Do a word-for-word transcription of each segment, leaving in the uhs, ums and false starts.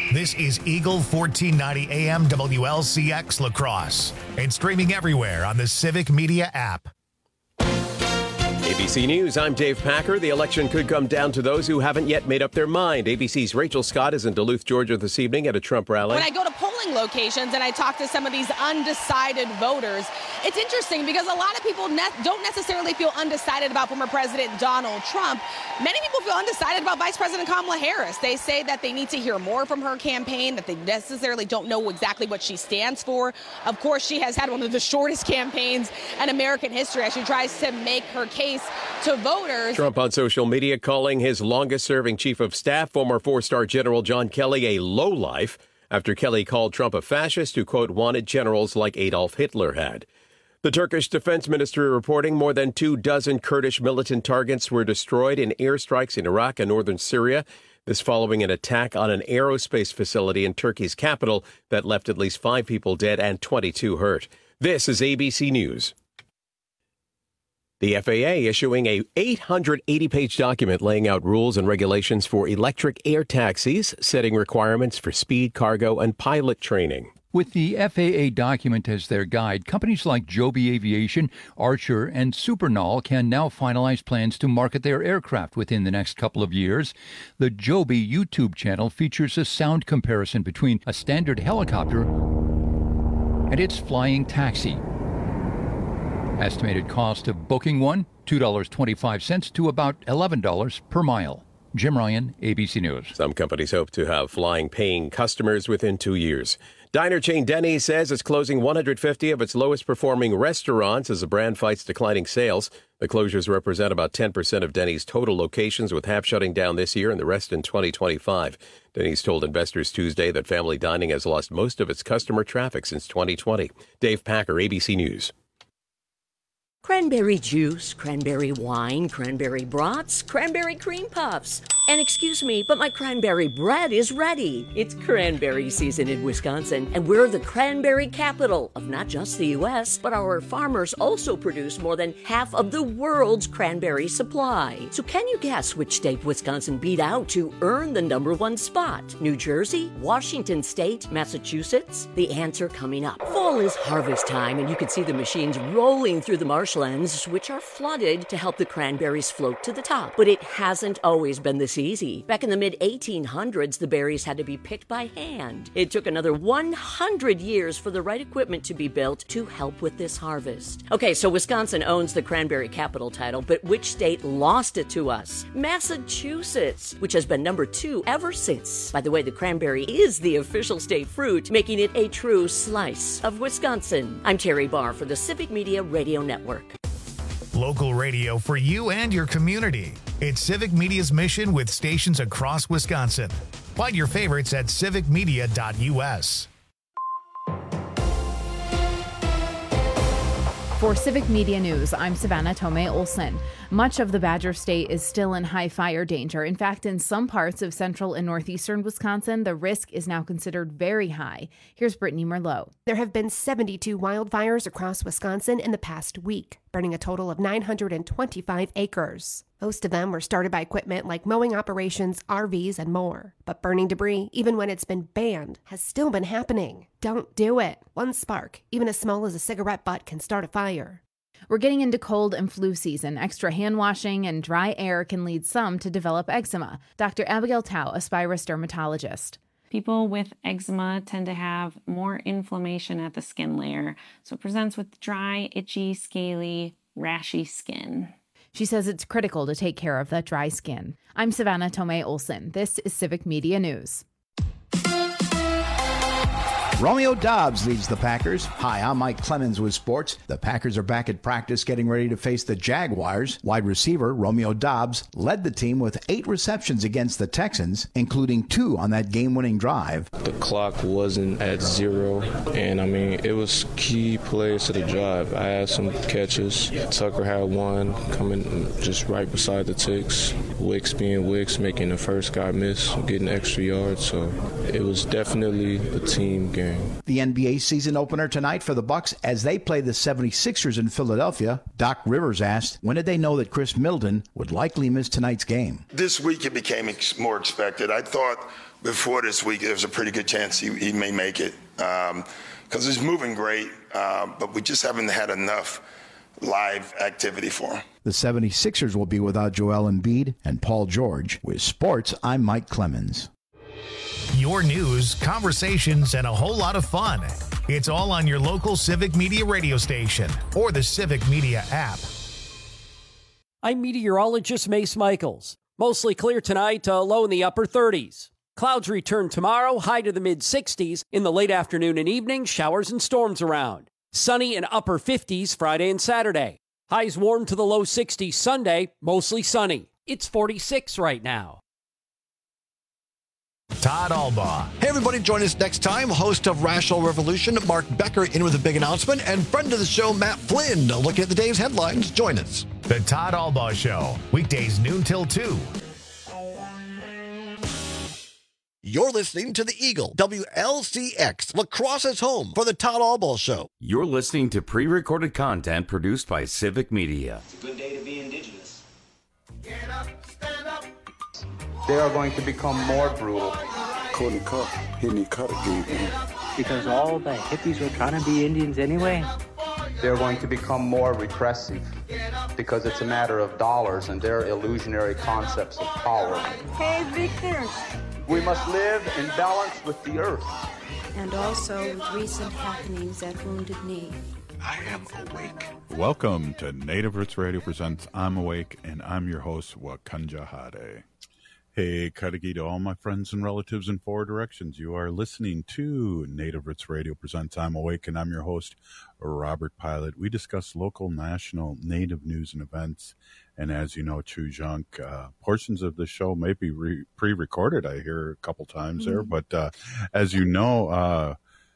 This is Eagle fourteen ninety A M W L C X La Crosse and streaming everywhere on the Civic Media app. A B C News, I'm Dave Packer. The election could come down to those who haven't yet made up their mind. A B C's Rachel Scott is in Duluth, Georgia this evening at a Trump rally. When I go to polling locations and I talk to some of these undecided voters, it's interesting because a lot of people ne- don't necessarily feel undecided about former President Donald Trump. Many people feel undecided about Vice President Kamala Harris. They say that they need to hear more from her campaign, that they necessarily don't know exactly what she stands for. Of course, she has had one of the shortest campaigns in American history as she tries to make her case to voters. Trump on social media calling his longest-serving chief of staff, former four-star General John Kelly, a lowlife after Kelly called Trump a fascist who, quote, wanted generals like Adolf Hitler had. The Turkish defense ministry reporting more than two dozen Kurdish militant targets were destroyed in airstrikes in Iraq and northern Syria. This following an attack on an aerospace facility in Turkey's capital that left at least five people dead and twenty-two hurt. This is A B C News. The F A A issuing a eight hundred eighty page document laying out rules and regulations for electric air taxis, setting requirements for speed, cargo, and pilot training. With the F A A document as their guide, companies like Joby Aviation, Archer, and Supernal can now finalize plans to market their aircraft within the next couple of years. The Joby YouTube channel features a sound comparison between a standard helicopter and its flying taxi. Estimated cost of booking one, two dollars and twenty-five cents to about eleven dollars per mile. Jim Ryan, A B C News. Some companies hope to have flying paying customers within two years. Diner chain Denny's says it's closing one hundred fifty of its lowest performing restaurants as the brand fights declining sales. The closures represent about ten percent of Denny's total locations, with half shutting down this year and the rest in twenty twenty-five. Denny's told investors Tuesday that family dining has lost most of its customer traffic since twenty twenty. Dave Packer, A B C News. Cranberry juice, cranberry wine, cranberry brats, cranberry cream puffs. And excuse me, but my cranberry bread is ready. It's cranberry season in Wisconsin, and we're the cranberry capital of not just the U S, but our farmers also produce more than half of the world's cranberry supply. So can you guess which state Wisconsin beat out to earn the number one spot? New Jersey, Washington State, Massachusetts? The answer coming up. Fall is harvest time, and you can see the machines rolling through the marshlands, which are flooded to help the cranberries float to the top. But it hasn't always been this easy. Back in the mid eighteen hundreds, the berries had to be picked by hand. It took another one hundred years for the right equipment to be built to help with this harvest. Okay, so Wisconsin owns the cranberry capital title, but which state lost it to us? Massachusetts, which has been number two ever since. By the way, the cranberry is the official state fruit, making it a true slice of Wisconsin. I'm Terry Barr for the Civic Media Radio Network. Local radio for you and your community. It's Civic Media's mission with stations across Wisconsin. Find your favorites at civic media dot U S. For Civic Media News, I'm Savannah Tomei Olson. Much of the Badger State is still in high fire danger. In fact, in some parts of central and northeastern Wisconsin, the risk is now considered very high. Here's Brittany Merlot. There have been seventy-two wildfires across Wisconsin in the past week, burning a total of nine hundred twenty-five acres. Most of them were started by equipment like mowing operations, R Vs, and more. But burning debris, even when it's been banned, has still been happening. Don't do it. One spark, even as small as a cigarette butt, can start a fire. We're getting into cold and flu season. Extra hand washing and dry air can lead some to develop eczema. Doctor Abigail Tao, a Spirus dermatologist. People with eczema tend to have more inflammation at the skin layer, so it presents with dry, itchy, scaly, rashy skin. She says it's critical to take care of that dry skin. I'm Savannah Tomei Olson. This is Civic Media News. Romeo Doubs leads the Packers. Hi, I'm Mike Clemens with sports. The Packers are back at practice getting ready to face the Jaguars. Wide receiver Romeo Doubs led the team with eight receptions against the Texans, including two on that game-winning drive. The clock wasn't at zero, and I mean, it was key plays to the drive. I had some catches. Tucker had one coming just right beside the ticks. Wicks being Wicks, making the first guy miss, getting extra yards. So it was definitely a team game. The N B A season opener tonight for the Bucks as they play the seventy-sixers in Philadelphia. Doc Rivers asked, when did they know that Chris Middleton would likely miss tonight's game? This week it became ex- more expected. I thought before this week, there's a pretty good chance he, he may make it because um, he's moving great, uh, but we just haven't had enough live activity for him. The seventy-sixers will be without Joel Embiid and Paul George. With sports, I'm Mike Clemens. Your news, conversations, and a whole lot of fun. It's all on your local Civic Media radio station or the Civic Media app. I'm meteorologist Mace Michaels. Mostly clear tonight, uh, low in the upper thirties. Clouds return tomorrow, high to the mid-sixties. In the late afternoon and evening, showers and storms around. Sunny and upper fifties Friday and Saturday. Highs warm to the low sixties Sunday, mostly sunny. It's forty-six right now. Todd Albaugh. Hey, everybody, join us next time. Host of Rational Revolution, Mark Becker, in with a big announcement, and friend of the show, Matt Flynn, looking at the day's headlines. Join us. The Todd Albaugh Show, weekdays noon till two. You're listening to the Eagle, W L C X, La Crosse's home for the Todd Albaugh Show. You're listening to pre-recorded content produced by Civic Media. It's a good day to be indigenous. Get up, stand up. They are going to become more brutal. Couldn't cut, hitting cut again, man. Because all the hippies were trying to be Indians anyway. They're going to become more repressive because it's a matter of dollars and their illusionary concepts of power. Hey, Victor. We must live in balance with the earth. And also with recent happenings at Wounded Knee. I am awake. Welcome to Native Roots Radio presents I'm Awake, and I'm your host, Wakanja Hade. Hey, Kadagi to all my friends and relatives in four directions. You are listening to Native Roots Radio presents I'm Awake, and I'm your host, Robert Pilot. We discuss local, national, Native news and events. And as you know, Chujunk, uh, portions of the show may be re- pre-recorded, I hear a couple times mm-hmm. there. But uh, as you know, uh,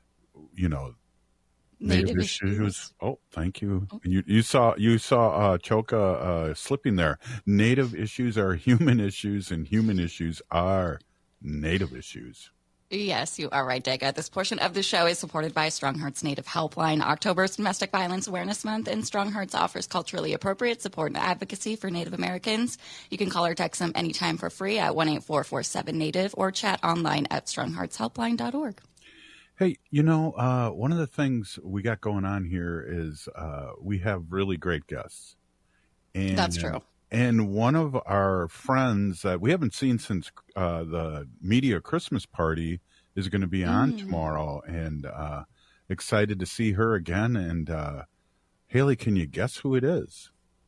you know, Native, Native issues. issues. Oh, thank you. Oh. You you saw you saw uh, Choka uh, slipping there. Native issues are human issues, and human issues are Native issues. Yes, you are right, Dega. This portion of the show is supported by Strong Hearts Native Helpline. October's Domestic Violence Awareness Month, and Strong Hearts offers culturally appropriate support and advocacy for Native Americans. You can call or text them anytime for free at one eight four four seven Native or chat online at strong hearts helpline dot org. Hey, you know, uh, one of the things we got going on here is uh, we have really great guests. And, That's true. And one of our friends that we haven't seen since uh, the media Christmas party is going to be on mm. tomorrow, and uh, excited to see her again. And uh, Haley, can you guess who it is?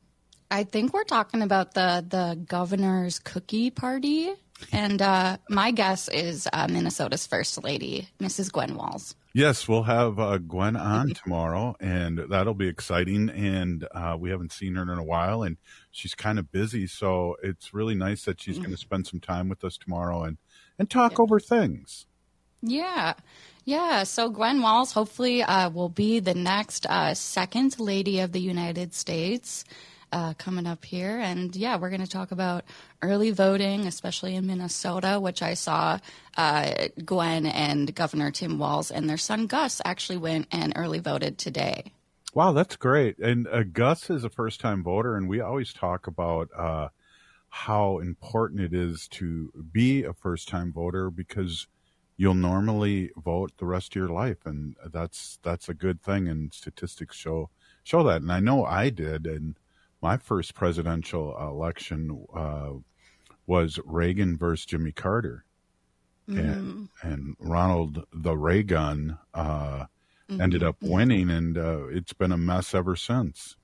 I think we're talking about the, the governor's cookie party. And uh, my guess is uh, Minnesota's First Lady, Missus Gwen Walz. Yes, we'll have uh, Gwen on tomorrow, and that'll be exciting. And uh, we haven't seen her in a while, and she's kind of busy. So it's really nice that she's mm-hmm. going to spend some time with us tomorrow and, and talk yep. over things. Yeah. Yeah. So Gwen Walz hopefully uh, will be the next uh, second lady of the United States. Uh, coming up here. And yeah, we're going to talk about early voting, especially in Minnesota, which I saw uh, Gwen and Governor Tim Walz and their son Gus actually went and early voted today. Wow, that's great. And uh, Gus is a first-time voter, and we always talk about uh, how important it is to be a first-time voter because you'll normally vote the rest of your life, and that's that's a good thing, and statistics show show that. And I know I did, and my first presidential election uh, was Reagan versus Jimmy Carter. Mm. And, and Ronald the Reagan uh, mm-hmm. ended up winning, and uh, it's been a mess ever since.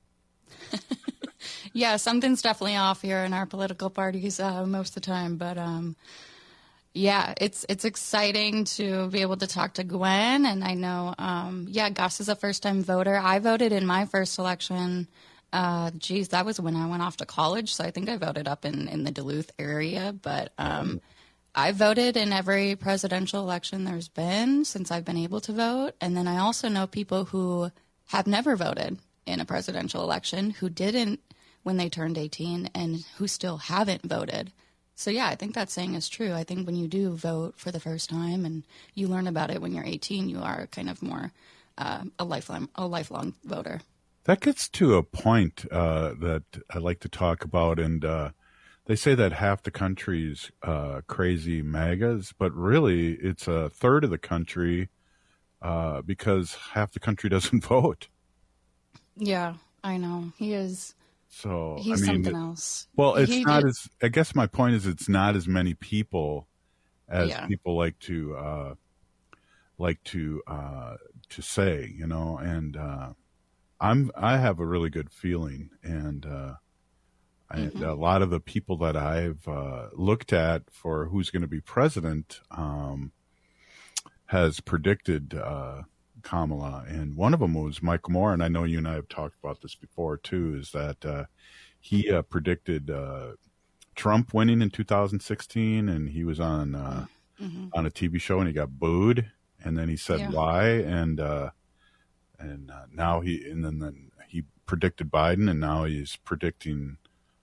Yeah, something's definitely off here in our political parties uh, most of the time. But, um, yeah, it's it's exciting to be able to talk to Gwen. And I know, um, yeah, Gus is a first-time voter. I voted in my first election. Uh, geez, that was when I went off to college, so I think I voted up in, in the Duluth area. But um, I voted in every presidential election there's been since I've been able to vote. And then I also know people who have never voted in a presidential election, who didn't when they turned eighteen, and who still haven't voted. So, yeah, I think that saying is true. I think when you do vote for the first time and you learn about it when you're eighteen, you are kind of more uh, a lifelong, a lifelong voter. That gets to a point uh, that I like to talk about, and uh, they say that half the country's uh, crazy MAGAs, but really it's a third of the country uh, because half the country doesn't vote. Yeah, I know. He is. So he's I mean, something else. Well, it's he, not it, as, I guess my point is it's not as many people as yeah. people like to, uh, like to, uh, to say, you know, and, uh, I'm, I have a really good feeling, and, uh, and mm-hmm. a lot of the people that I've, uh, looked at for who's going to be president, um, has predicted, uh, Kamala, and one of them was Mike Moore, and I know you and I have talked about this before too, is that uh, he uh, predicted uh, Trump winning in two thousand sixteen, and he was on uh, mm-hmm. on a T V show and he got booed, and then he said yeah. why, and uh, and uh, now he and then, then he predicted Biden, and now he's predicting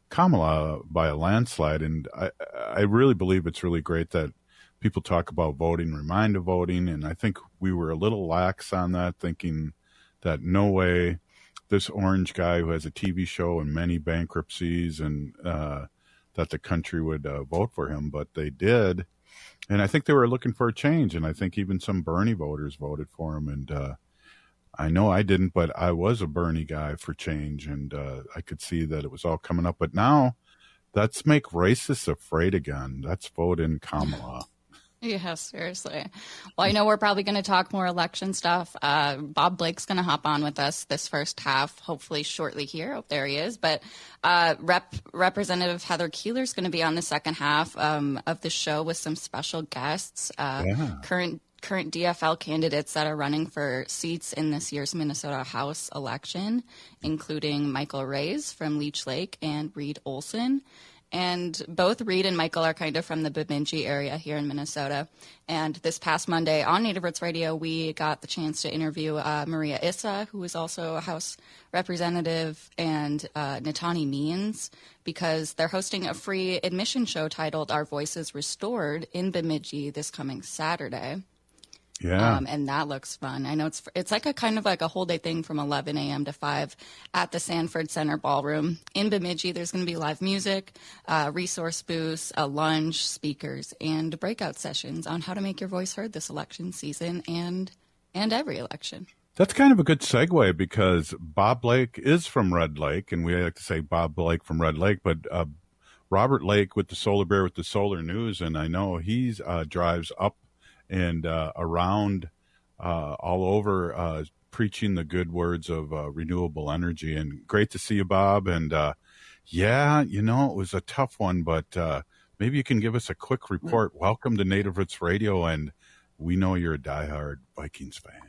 Kamala by a landslide, and I I really believe it's really great that people talk about voting, remind of voting, and I think we were a little lax on that, thinking that no way this orange guy who has a T V show and many bankruptcies, and uh, that the country would uh, vote for him, but they did, and I think they were looking for a change, and I think even some Bernie voters voted for him, and uh, I know I didn't, but I was a Bernie guy for change, and uh, I could see that it was all coming up, but now let's make racists afraid again. Let's vote in Kamala. Yeah, seriously. Well, I know we're probably going to talk more election stuff. Uh, Bob Blake's going to hop on with us this first half, hopefully shortly here. Oh, there he is. But uh, Rep Representative Heather Keeler's going to be on the second half um, of the show with some special guests, uh, yeah. current current D F L candidates that are running for seats in this year's Minnesota House election, including Michael Reyes from Leech Lake and Reed Olson. And both Reed and Michael are kind of from the Bemidji area here in Minnesota. And this past Monday on Native Roots Radio, we got the chance to interview uh, Maria Issa, who is also a House representative, and uh, Natani Means, because they're hosting a free admission show titled Our Voices Restored in Bemidji this coming Saturday. Yeah. Um, and that looks fun. I know it's it's like a kind of like a whole day thing from eleven a.m. to five at the Sanford Center Ballroom in Bemidji. There's going to be live music, uh, resource booths, a lunch, speakers, and breakout sessions on how to make your voice heard this election season and and every election. That's kind of a good segue, because Bob Blake is from Red Lake, and we like to say Bob Blake from Red Lake, but uh, Robert Lake with the Solar Bear with the Solar News, and I know he uh, drives up and uh, around uh, all over uh, preaching the good words of uh, renewable energy. And great to see you, Bob. And uh, yeah, you know, it was a tough one, but uh, maybe you can give us a quick report. Welcome to Native Roots Radio, and we know you're a diehard Vikings fan.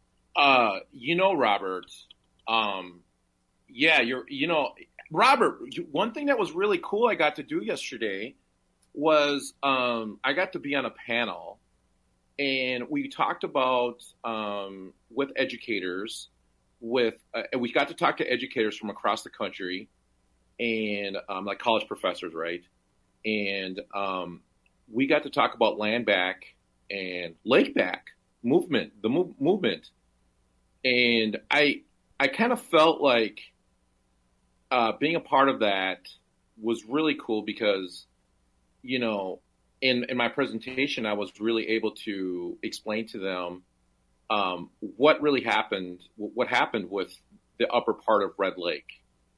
Uh, you know, Robert, um, yeah, you're, you know, Robert, one thing that was really cool I got to do yesterday was um, I got to be on a panel. And we talked about um, with educators, with uh, we got to talk to educators from across the country, and um, like college professors, right? And um, we got to talk about land back and lake back movement, the move, movement. And I I kind of felt like uh, being a part of that was really cool, because, you know, In, in my presentation, I was really able to explain to them um, what really happened, what happened with the upper part of Red Lake,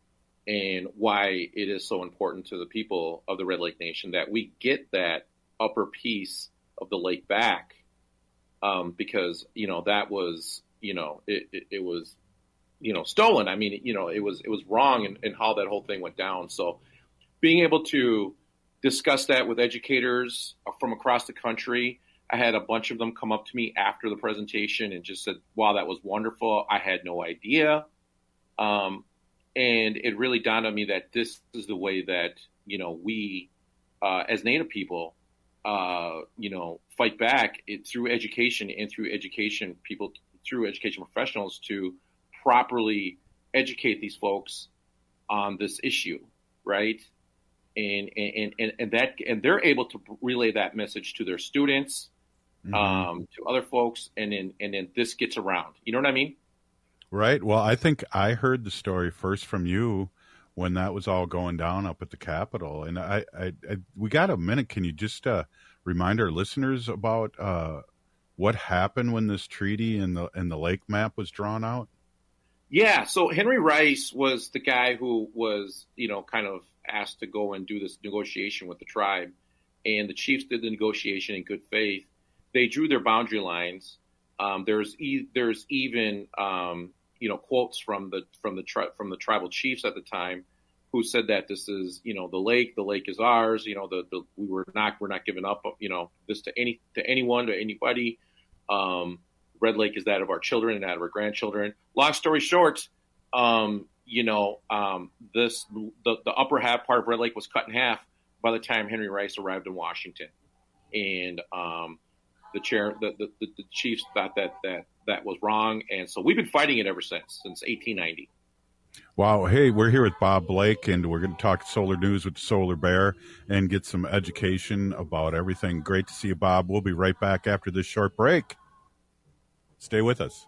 and why it is so important to the people of the Red Lake Nation that we get that upper piece of the lake back, um, because, you know, that was, you know, it, it, it was, you know, stolen. I mean, you know, it was, it was wrong in, in how that whole thing went down. So being able to discuss that with educators from across the country. I had a bunch of them come up to me after the presentation and just said, wow, that was wonderful. I had no idea. Um, and it really dawned on me that this is the way that, you know, we, uh, as Native people, uh, you know, fight back it, through education and through education people, through education professionals, to properly educate these folks on this issue, right? And, and, and, and that, and they're able to relay that message to their students, mm-hmm. um, to other folks. And then, and then this gets around, you know what I mean? Right. Well, I think I heard the story first from you when that was all going down up at the Capitol. And I, I, I we got a minute. Can you just uh, remind our listeners about uh, what happened when this treaty and the and the lake map was drawn out? Yeah, so Henry Rice was the guy who was, you know, kind of asked to go and do this negotiation with the tribe, and the chiefs did the negotiation in good faith. They drew their boundary lines. Um, there's e- there's even um, you know quotes from the from the tri- from the tribal chiefs at the time, who said that this is, you know, the lake, the lake is ours. You know, the, the we were not we're not giving up, you know, this to any to anyone to anybody. Um, Red Lake is that of our children and that of our grandchildren. Long story short, um, you know, um, this the, the upper half part of Red Lake was cut in half by the time Henry Rice arrived in Washington, and um, the chair, the, the, the chiefs thought that that that was wrong, and so we've been fighting it ever since since eighteen ninety. Wow. Hey, we're here with Bob Blake, and we're going to talk solar news with the Solar Bear and get some education about everything. Great to see you, Bob. We'll be right back after this short break. Stay with us.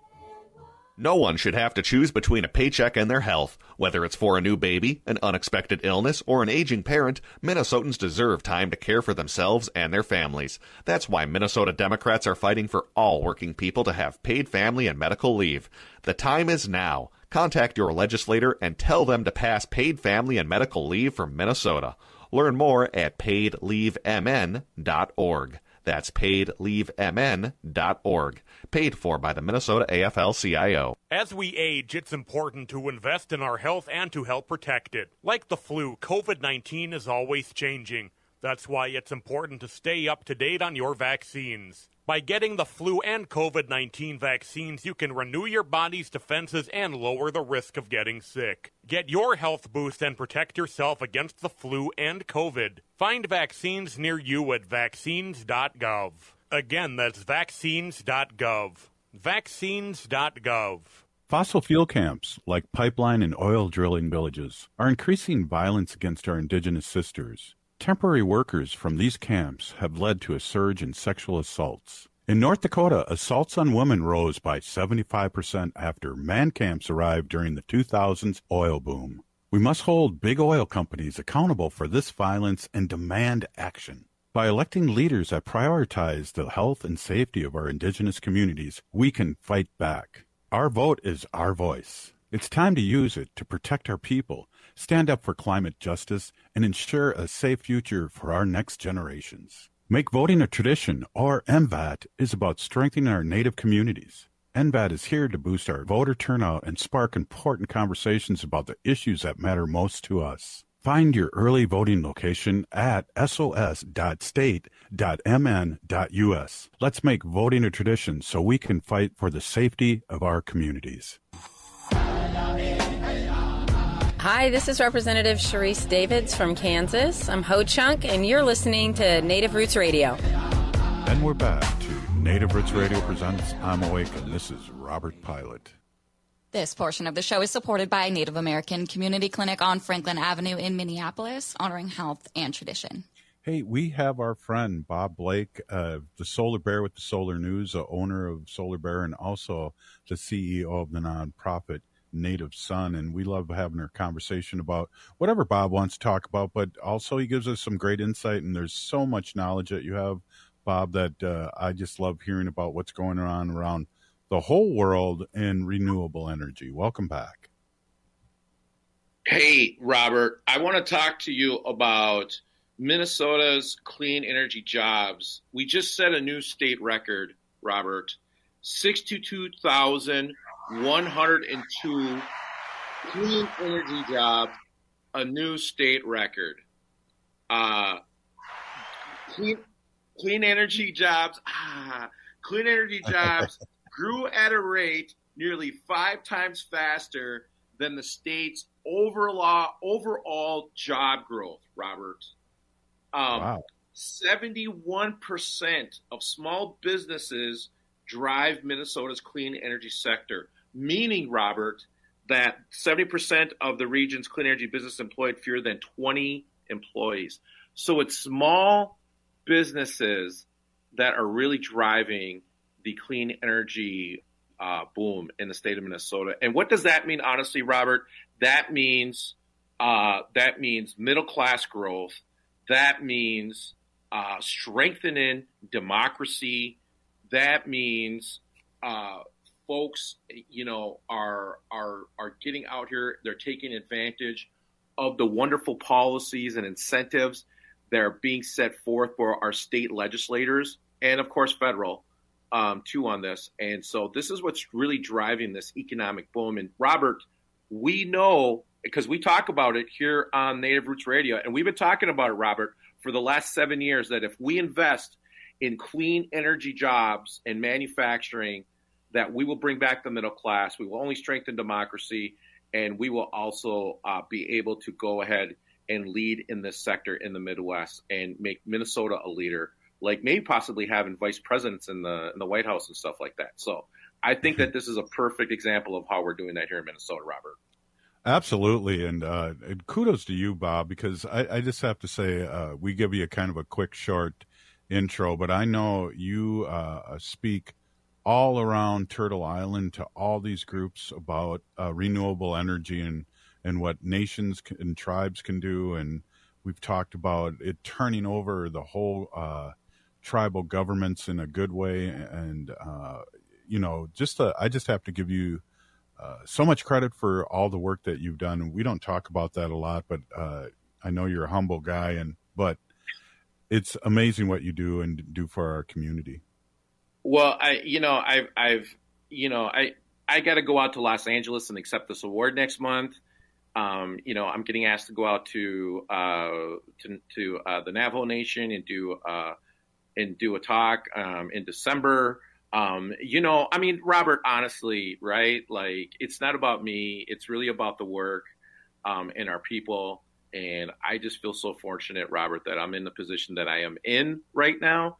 No one should have to choose between a paycheck and their health. Whether it's for a new baby, an unexpected illness, or an aging parent, Minnesotans deserve time to care for themselves and their families. That's why Minnesota Democrats are fighting for all working people to have paid family and medical leave. The time is now. Contact your legislator and tell them to pass paid family and medical leave for Minnesota. Learn more at paid leave m n dot org. That's paid leave m n dot org. Paid for by the Minnesota A F L C I O. As we age, it's important to invest in our health and to help protect it. Like the flu, COVID nineteen is always changing. That's why it's important to stay up to date on your vaccines. By getting the flu and COVID nineteen vaccines, you can renew your body's defenses and lower the risk of getting sick. Get your health boost and protect yourself against the flu and COVID. Find vaccines near you at vaccines dot gov. Again, that's vaccines dot gov. vaccines dot gov. Fossil fuel camps, like pipeline and oil drilling villages, are increasing violence against our indigenous sisters. Temporary workers from these camps have led to a surge in sexual assaults. In North Dakota, assaults on women rose by seventy-five percent after man camps arrived during the two thousands oil boom. We must hold big oil companies accountable for this violence and demand action. By electing leaders that prioritize the health and safety of our indigenous communities, we can fight back. Our vote is our voice. It's time to use it to protect our people, stand up for climate justice, and ensure a safe future for our next generations. Make voting a tradition, or M V A T, is about strengthening our Native communities. M V A T is here to boost our voter turnout and spark important conversations about the issues that matter most to us. Find your early voting location at s o s dot state dot m n dot u s. Let's make voting a tradition so we can fight for the safety of our communities. Hi, this is Representative Sharice Davids from Kansas. I'm Ho Chunk, and you're listening to Native Roots Radio. And we're back to Native Roots Radio presents I'm Awake, and this is Robert Pilot. This portion of the show is supported by Native American Community Clinic on Franklin Avenue in Minneapolis, honoring health and tradition. Hey, we have our friend Bob Blake, uh, the Solar Bear with the Solar News, uh, owner of Solar Bear, and also the C E O of the nonprofit Native Sun, and we love having our conversation about whatever Bob wants to talk about, but also he gives us some great insight, and there's so much knowledge that you have, Bob, that uh, I just love hearing about what's going on around the whole world in renewable energy. Welcome back. Hey, Robert, I want to talk to you about Minnesota's clean energy jobs. We just set a new state record, Robert, sixty-two thousand one hundred two clean energy jobs, a new state record. Uh, clean, clean energy jobs, ah, clean energy jobs grew at a rate nearly five times faster than the state's overall overall job growth, Robert. Um, wow. seventy-one percent of small businesses drive Minnesota's clean energy sector, meaning, Robert, that seventy percent of the region's clean energy business employed fewer than twenty employees. So it's small businesses that are really driving the clean energy uh, boom in the state of Minnesota. And what does that mean, honestly, Robert? That means Uh, that means middle class growth. That means uh, strengthening democracy. That means uh, folks, you know, are are are getting out here. They're taking advantage of the wonderful policies and incentives that are being set forth for our state legislators and, of course, federal, um, too, on this. And so this is what's really driving this economic boom. And, Robert, we know, because we talk about it here on Native Roots Radio, and we've been talking about it, Robert, for the last seven years, that if we invest in clean energy jobs and manufacturing, that we will bring back the middle class, we will only strengthen democracy, and we will also uh, be able to go ahead and lead in this sector in the Midwest and make Minnesota a leader, like maybe possibly having vice presidents in the in the White House and stuff like that. So I think that this is a perfect example of how we're doing that here in Minnesota, Robert. Absolutely. And, uh, and kudos to you, Bob, because I, I just have to say, uh, we give you a kind of a quick, short intro, but I know you uh, speak all around Turtle Island to all these groups about uh, renewable energy and, and what nations and tribes can do. And we've talked about it turning over the whole uh, tribal governments in a good way. And, uh, you know, just uh, I just have to give you uh, so much credit for all the work that you've done. And we don't talk about that a lot, but uh, I know you're a humble guy, and but it's amazing what you do and do for our community. Well, I, you know, I've, I've, you know, I, I got to go out to Los Angeles and accept this award next month. Um, you know, I'm getting asked to go out to, uh, to, to uh, the Navajo Nation and do, uh, and do a talk, um, in December. Um, you know, I mean, Robert, honestly, right? Like, it's not about me. It's really about the work, um, and our people. And I just feel so fortunate, Robert, that I'm in the position that I am in right now,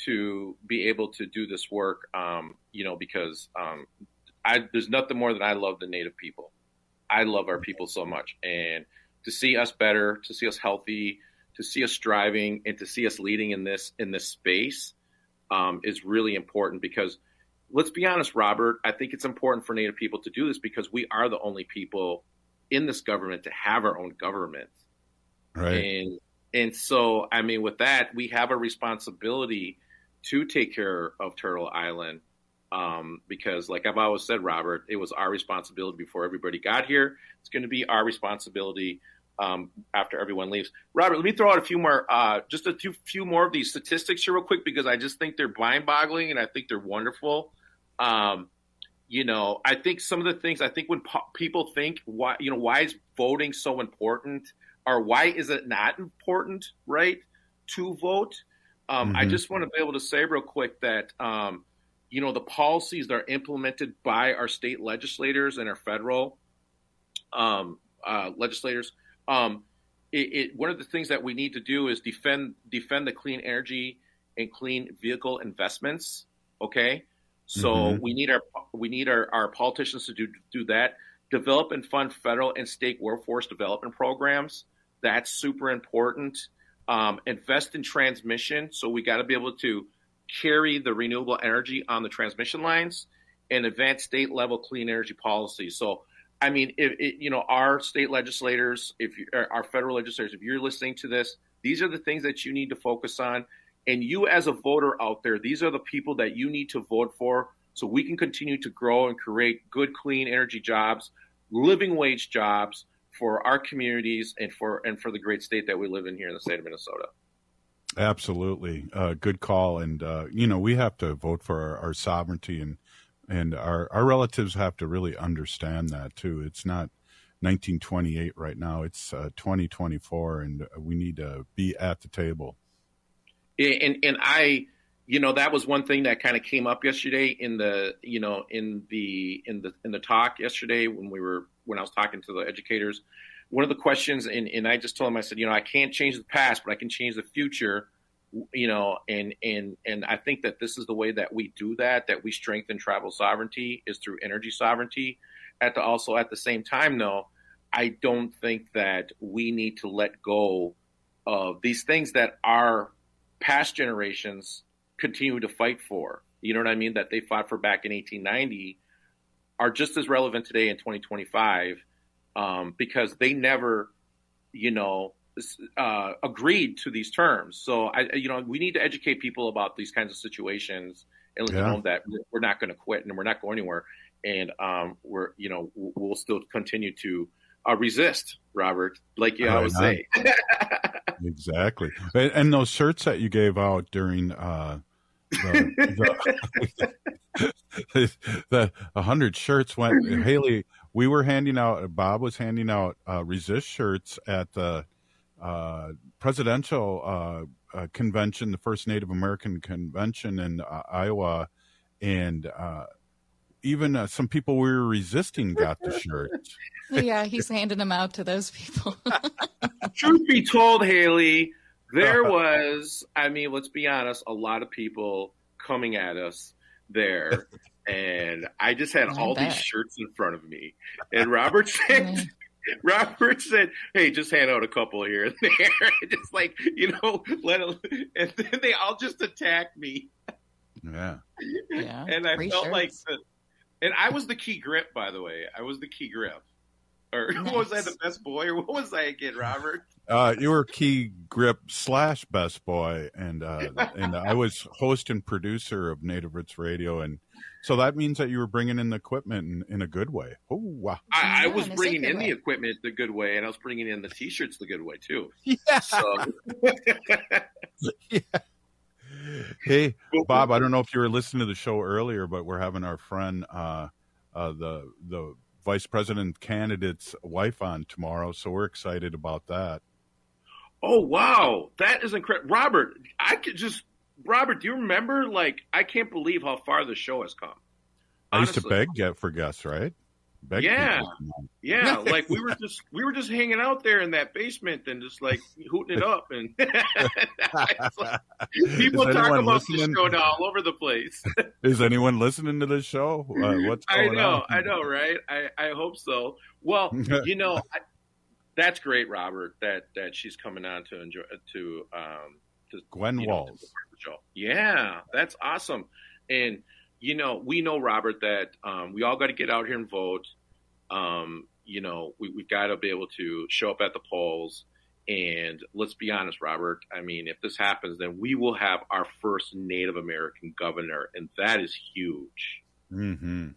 to be able to do this work, um, you know, because um, I, there's nothing more than I love the Native people. I love our people so much. And to see us better, to see us healthy, to see us striving, and to see us leading in this in this space um, is really important, because let's be honest, Robert, I think it's important for Native people to do this because we are the only people in this government to have our own government. Right. And, and so, I mean, with that, we have a responsibility to take care of Turtle Island, um, because like I've always said, Robert, it was our responsibility before everybody got here. It's going to be our responsibility um, after everyone leaves. Robert, let me throw out a few more, uh, just a few, few more of these statistics here real quick, because I just think they're mind-boggling and I think they're wonderful. Um, you know, I think some of the things, I think when po- people think, why, you know, why is voting so important, or why is it not important, right, to vote? Um, mm-hmm. I just want to be able to say real quick that, um, you know, the policies that are implemented by our state legislators and our federal um, uh, legislators, um, it, it, one of the things that we need to do is defend defend the clean energy and clean vehicle investments. Okay, so mm-hmm. we need our we need our, our politicians to do do that. Develop and fund federal and state workforce development programs. That's super important. Um, invest in transmission. So we got to be able to carry the renewable energy on the transmission lines, and advance state level clean energy policy. So, I mean, if it, you know, our state legislators, if you, our federal legislators, if you're listening to this, these are the things that you need to focus on. And you as a voter out there, these are the people that you need to vote for, so we can continue to grow and create good, clean energy jobs, living wage jobs for our communities and for and for the great state that we live in here in the state of Minnesota. Absolutely. Uh, good call. And, uh, you know, we have to vote for our, our sovereignty, and and our, our relatives have to really understand that, too. It's not nineteen twenty-eight right now. It's uh, twenty twenty-four, and we need to be at the table. And, and I, you know, that was one thing that kind of came up yesterday in the, you know, in the in the in the talk yesterday when we were when I was talking to the educators. One of the questions, and, and I just told them, I said, you know, I can't change the past, but I can change the future, you know, and and and I think that this is the way that we do that, that we strengthen tribal sovereignty, is through energy sovereignty. At the also at the same time, though, I don't think that we need to let go of these things that our past generations continue to fight for. You know what I mean? That they fought for back in eighteen ninety are just as relevant today in twenty twenty-five, um, because they never you know, uh, agreed to these terms. So, I, you know, we need to educate people about these kinds of situations and let Yeah. them know that we're not going to quit and we're not going anywhere. And um, we're, you know, we'll still continue to uh, resist, Robert, like you Right always on. say. Exactly. And, and those shirts that you gave out during uh, the, the, the one hundred shirts went, Haley, we were handing out, Bob was handing out uh, resist shirts at the uh, presidential uh, uh, convention, the first Native American convention in uh, Iowa. And uh, even uh, some people we were resisting got the shirts. Yeah, he's handing them out to those people. Truth be told, Haley, there was, I mean, let's be honest, a lot of people coming at us there. And I just had I all bet. these shirts in front of me. And Robert said, Robert said, hey, just hand out a couple here and there. Just like, you know, let them, and then they all just attacked me. Yeah. Yeah. And I free felt shirts. like, the, and I was the key grip, by the way. I was the key grip. Or Nice. was I the best boy? Or what was I again, Robert? Uh, you were key grip slash best boy, and uh, and I was host and producer of Native Roots Radio, and so that means that you were bringing in the equipment in, in a good way. Oh wow! I, I Yeah, was in a bringing sacred in way. the equipment the good way, and I was bringing in the T-shirts the good way too. Yeah. So, Yeah. Hey, Bob, I don't know if you were listening to the show earlier, but we're having our friend, uh, uh, the the vice president candidate's wife on tomorrow, so we're excited about that. oh wow, that is incredible, Robert. I could just, Robert, do you remember? Like, I can't believe how far the show has come. I used to Honestly. beg get for guests, right? Beg Yeah. people to come on. Yeah, like we were just we were just hanging out there in that basement and just like hooting it up, and it's like, people Is talk anyone about this listening? show now all over the place. Is anyone listening to this show? Uh, what's I going know, on? I know, right? I, I hope so. Well, you know, I, that's great, Robert. That that she's coming on to enjoy to um to Gwen you know, to Walls. be part of the show. Yeah, that's awesome. And you know, we know, Robert, that um, we all got to get out here and vote. Um, you know, we, we've got to be able to show up at the polls. And let's be honest, Robert. I mean, if this happens, then we will have our first Native American governor, and that is huge. Mm-hmm.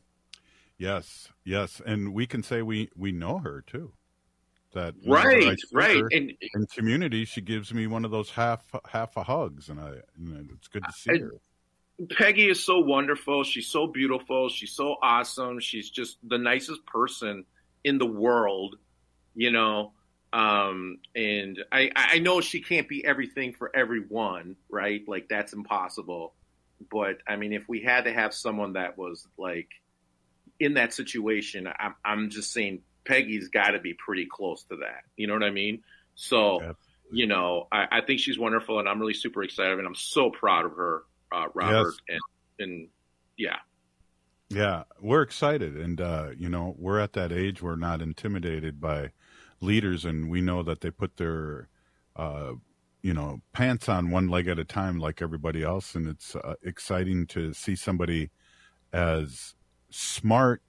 Yes, yes, and we can say we we know her too. That whenever I Right, see right. her And in community, she gives me one of those half half a hugs, and I and it's good to see I- her. Peggy is so wonderful. She's so beautiful. She's so awesome. She's just the nicest person in the world, you know. Um, and I, I know she can't be everything for everyone, right? Like, that's impossible. But I mean, if we had to have someone that was like in that situation, I'm, I'm just saying Peggy's got to be pretty close to that. You know what I mean? So, Absolutely. you know, I, I think she's wonderful, and I'm really super excited, and I'm so proud of her. Uh, Robert, Yes. and, and yeah, Yeah, we're excited, and uh, you know, we're at that age we're not intimidated by leaders, and we know that they put their, uh, you know, pants on one leg at a time, like everybody else, and it's uh, exciting to see somebody as smart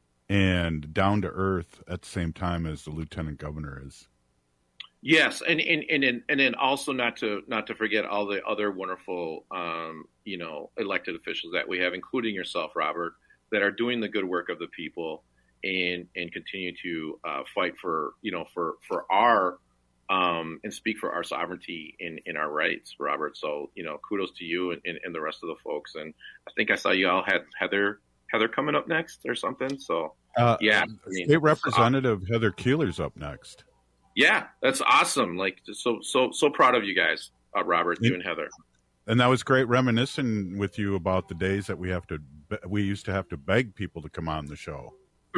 and down to earth at the same time as the lieutenant governor is. yes, and and and then, and then also not to not to forget all the other wonderful, um, you know, elected officials that we have, including yourself, Robert, that are doing the good work of the people and and continue to uh, fight for you know for for our um, and speak for our sovereignty and in our rights, Robert. So you know, kudos to you and, and, and the rest of the folks. And I think I saw you all had Heather Heather coming up next or something. So Uh, yeah, I mean, State Representative Heather Keeler's up next. yeah, that's awesome. Like, just so so so proud of you guys, uh, Robert, you and Heather. And that was great reminiscing with you about the days that we have to we used to have to beg people to come on the show.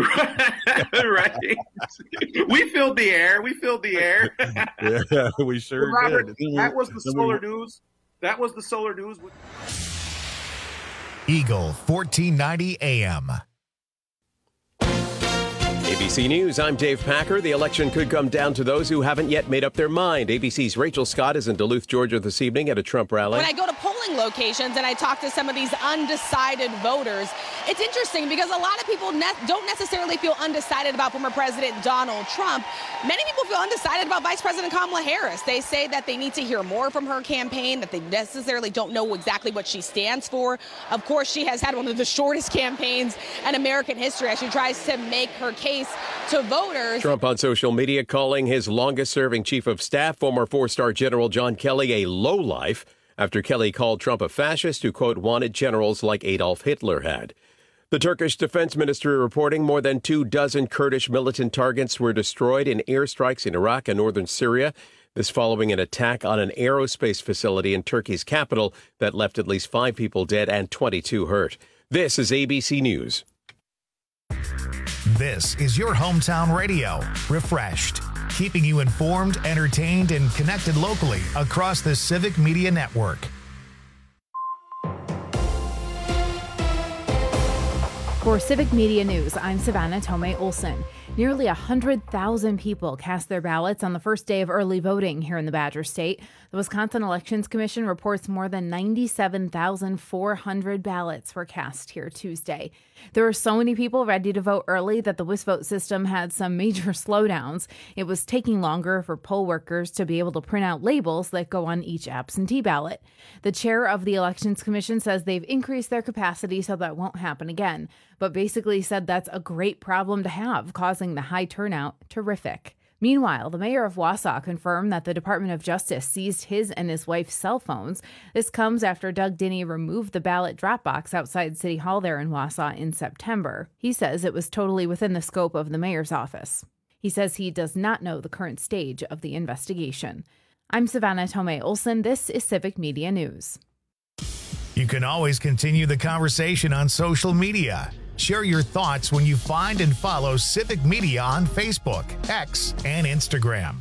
Right. We filled the air. We filled the air. Yeah, we sure Robert, did. that was the Then we- solar news. That was the solar news. Eagle fourteen ninety A M. A B C News, I'm Dave Packer. The election could come down to those who haven't yet made up their mind. A B C's Rachel Scott is in Duluth, Georgia this evening at a Trump rally. When I go to polling locations and I talk to some of these undecided voters, it's interesting because a lot of people ne- don't necessarily feel undecided about former President Donald Trump. Many people feel undecided about Vice President Kamala Harris. They say that they need to hear more from her campaign, that they necessarily don't know exactly what she stands for. Of course, she has had one of the shortest campaigns in American history as she tries to make her case to voters. Trump on social media calling his longest-serving chief of staff, former four-star General John Kelly, a lowlife after Kelly called Trump a fascist who, quote, wanted generals like Adolf Hitler had. The Turkish Defense Ministry reporting more than two dozen Kurdish militant targets were destroyed in airstrikes in Iraq and northern Syria. This following an attack on an aerospace facility in Turkey's capital that left at least five people dead and twenty-two hurt. This is A B C News. This is your hometown radio, refreshed, keeping you informed, entertained, and connected locally across the Civic Media Network. For Civic Media News, I'm Savannah Tomei Olson. Nearly one hundred thousand people cast their ballots on the first day of early voting here in the Badger State. The Wisconsin Elections Commission reports more than ninety-seven thousand four hundred ballots were cast here Tuesday. There were so many people ready to vote early that the WisVote system had some major slowdowns. It was taking longer for poll workers to be able to print out labels that go on each absentee ballot. The chair of the Elections Commission says they've increased their capacity so that won't happen again, but basically said that's a great problem to have, causing the high turnout terrific. Meanwhile, the mayor of Wausau confirmed that the Department of Justice seized his and his wife's cell phones. This comes after Doug Dinney removed the ballot drop box outside City Hall there in Wausau in September. He says it was totally within the scope of the mayor's office. He says he does not know the current stage of the investigation. I'm Savannah Tomei Olson. This is Civic Media News. You can always continue the conversation on social media. Share your thoughts when you find and follow Civic Media on Facebook, X, and Instagram.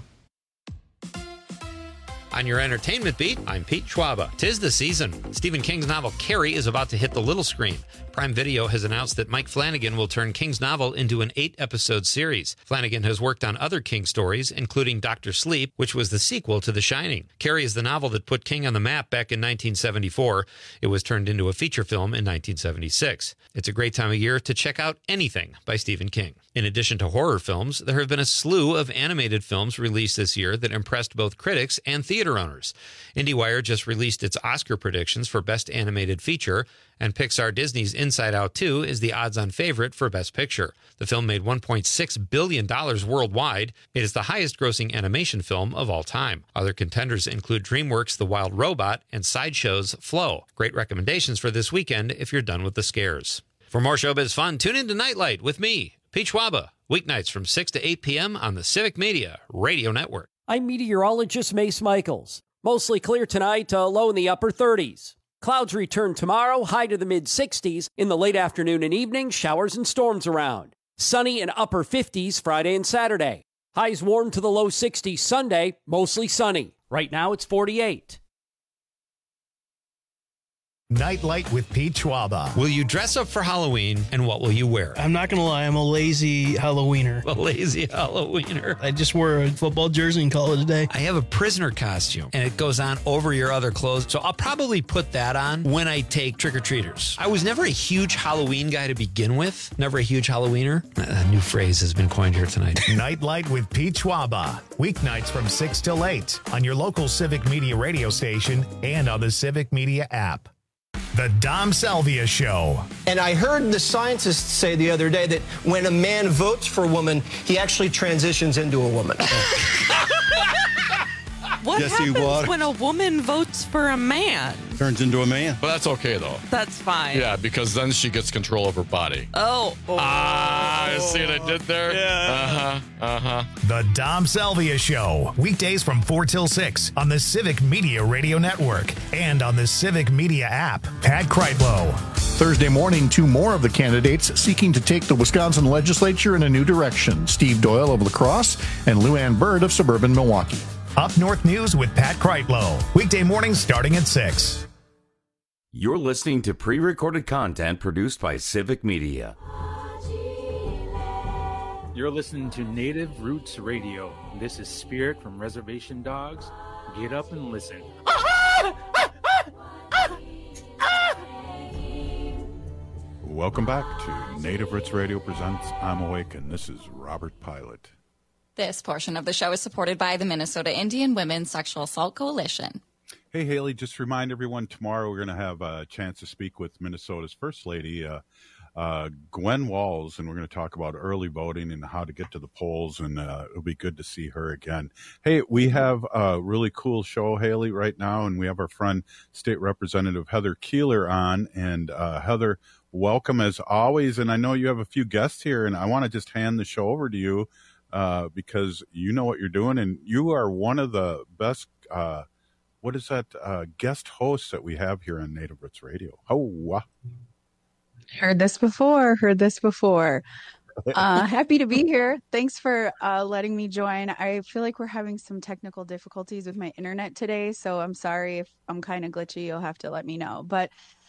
On your entertainment beat, I'm Pete Schwaba. 'Tis the season. Stephen King's novel Carrie is about to hit the little screen. Prime Video has announced that Mike Flanagan will turn King's novel into an eight-episode series. Flanagan has worked on other King stories, including Doctor Sleep, which was the sequel to The Shining. Carrie is the novel that put King on the map back in nineteen seventy-four. It was turned into a feature film in nineteen seventy-six. It's a great time of year to check out anything by Stephen King. In addition to horror films, there have been a slew of animated films released this year that impressed both critics and theater owners. IndieWire just released its Oscar predictions for Best Animated Feature, and Pixar Disney's Inside Out two is the odds-on favorite for Best Picture. The film made one point six billion dollars worldwide. It is the highest-grossing animation film of all time. Other contenders include DreamWorks' The Wild Robot and Sideshow's Flow. Great recommendations for this weekend if you're done with the scares. For more showbiz fun, tune in to Nightlight with me, Pete Schwaba, weeknights from six to eight p.m. on the Civic Media Radio Network. I'm meteorologist Mace Michaels. Mostly clear tonight, uh, low in the upper thirties. Clouds return tomorrow, high to the mid-sixties. In the late afternoon and evening, showers and storms around. Sunny and upper fifties Friday and Saturday. Highs warm to the low sixties Sunday, mostly sunny. Right now it's forty-eight. Nightlight with Pete Schwaba. Will you dress up for Halloween, and what will you wear? I'm not going to lie, I'm a lazy Halloweener. A lazy Halloweener. I just wore a football jersey and call it a day. I have a prisoner costume, and it goes on over your other clothes, so I'll probably put that on when I take trick-or-treaters. I was never a huge Halloween guy to begin with. Never a huge Halloweener. A new phrase has been coined here tonight. Nightlight with Pete Schwaba. Weeknights from six till eight on your local Civic Media radio station and on the Civic Media app. The Dom Salvia Show. And I heard the scientists say the other day that when a man votes for a woman, he actually transitions into a woman. What Jesse happens Watt. when a woman votes for a man? Turns into a man. But that's okay, though. That's fine. Yeah, because then she gets control of her body. Oh. oh. Ah, you see what I did there? Yeah. Uh-huh, uh-huh. The Dom Salvia Show. Weekdays from four till six on the Civic Media Radio Network and on the Civic Media app. Pat Kreitlow. Thursday morning, two more of the candidates seeking to take the Wisconsin legislature in a new direction. Steve Doyle of La Crosse and Lou Ann Bird of suburban Milwaukee. Up North News with Pat Kreitlow. Weekday mornings starting at six. You're listening to pre-recorded content produced by Civic Media. You're listening to Native Roots Radio. This is Spirit from Reservation Dogs. Get up and listen. Welcome back to Native Roots Radio presents I'm Awake, and this is Robert Pilot. This portion of the show is supported by the Minnesota Indian Women's Sexual Assault Coalition. Hey, Haley, just remind everyone tomorrow we're going to have a chance to speak with Minnesota's First Lady, uh, uh, Gwen Walz, and we're going to talk about early voting and how to get to the polls, and uh, it'll be good to see her again. Hey, we have a really cool show, Haley, right now, and we have our friend State Representative Heather Keeler on, and uh, Heather, welcome as always, and I know you have a few guests here, and I want to just hand the show over to you uh, because you know what you're doing, and you are one of the best, uh, what is that, uh, guest hosts that we have here on Native Roots Radio. Oh, Heard this before, heard this before. Uh, happy to be here. Thanks for uh, letting me join. I feel like we're having some technical difficulties with my internet today, so I'm sorry if I'm kind of glitchy. You'll have to let me know. But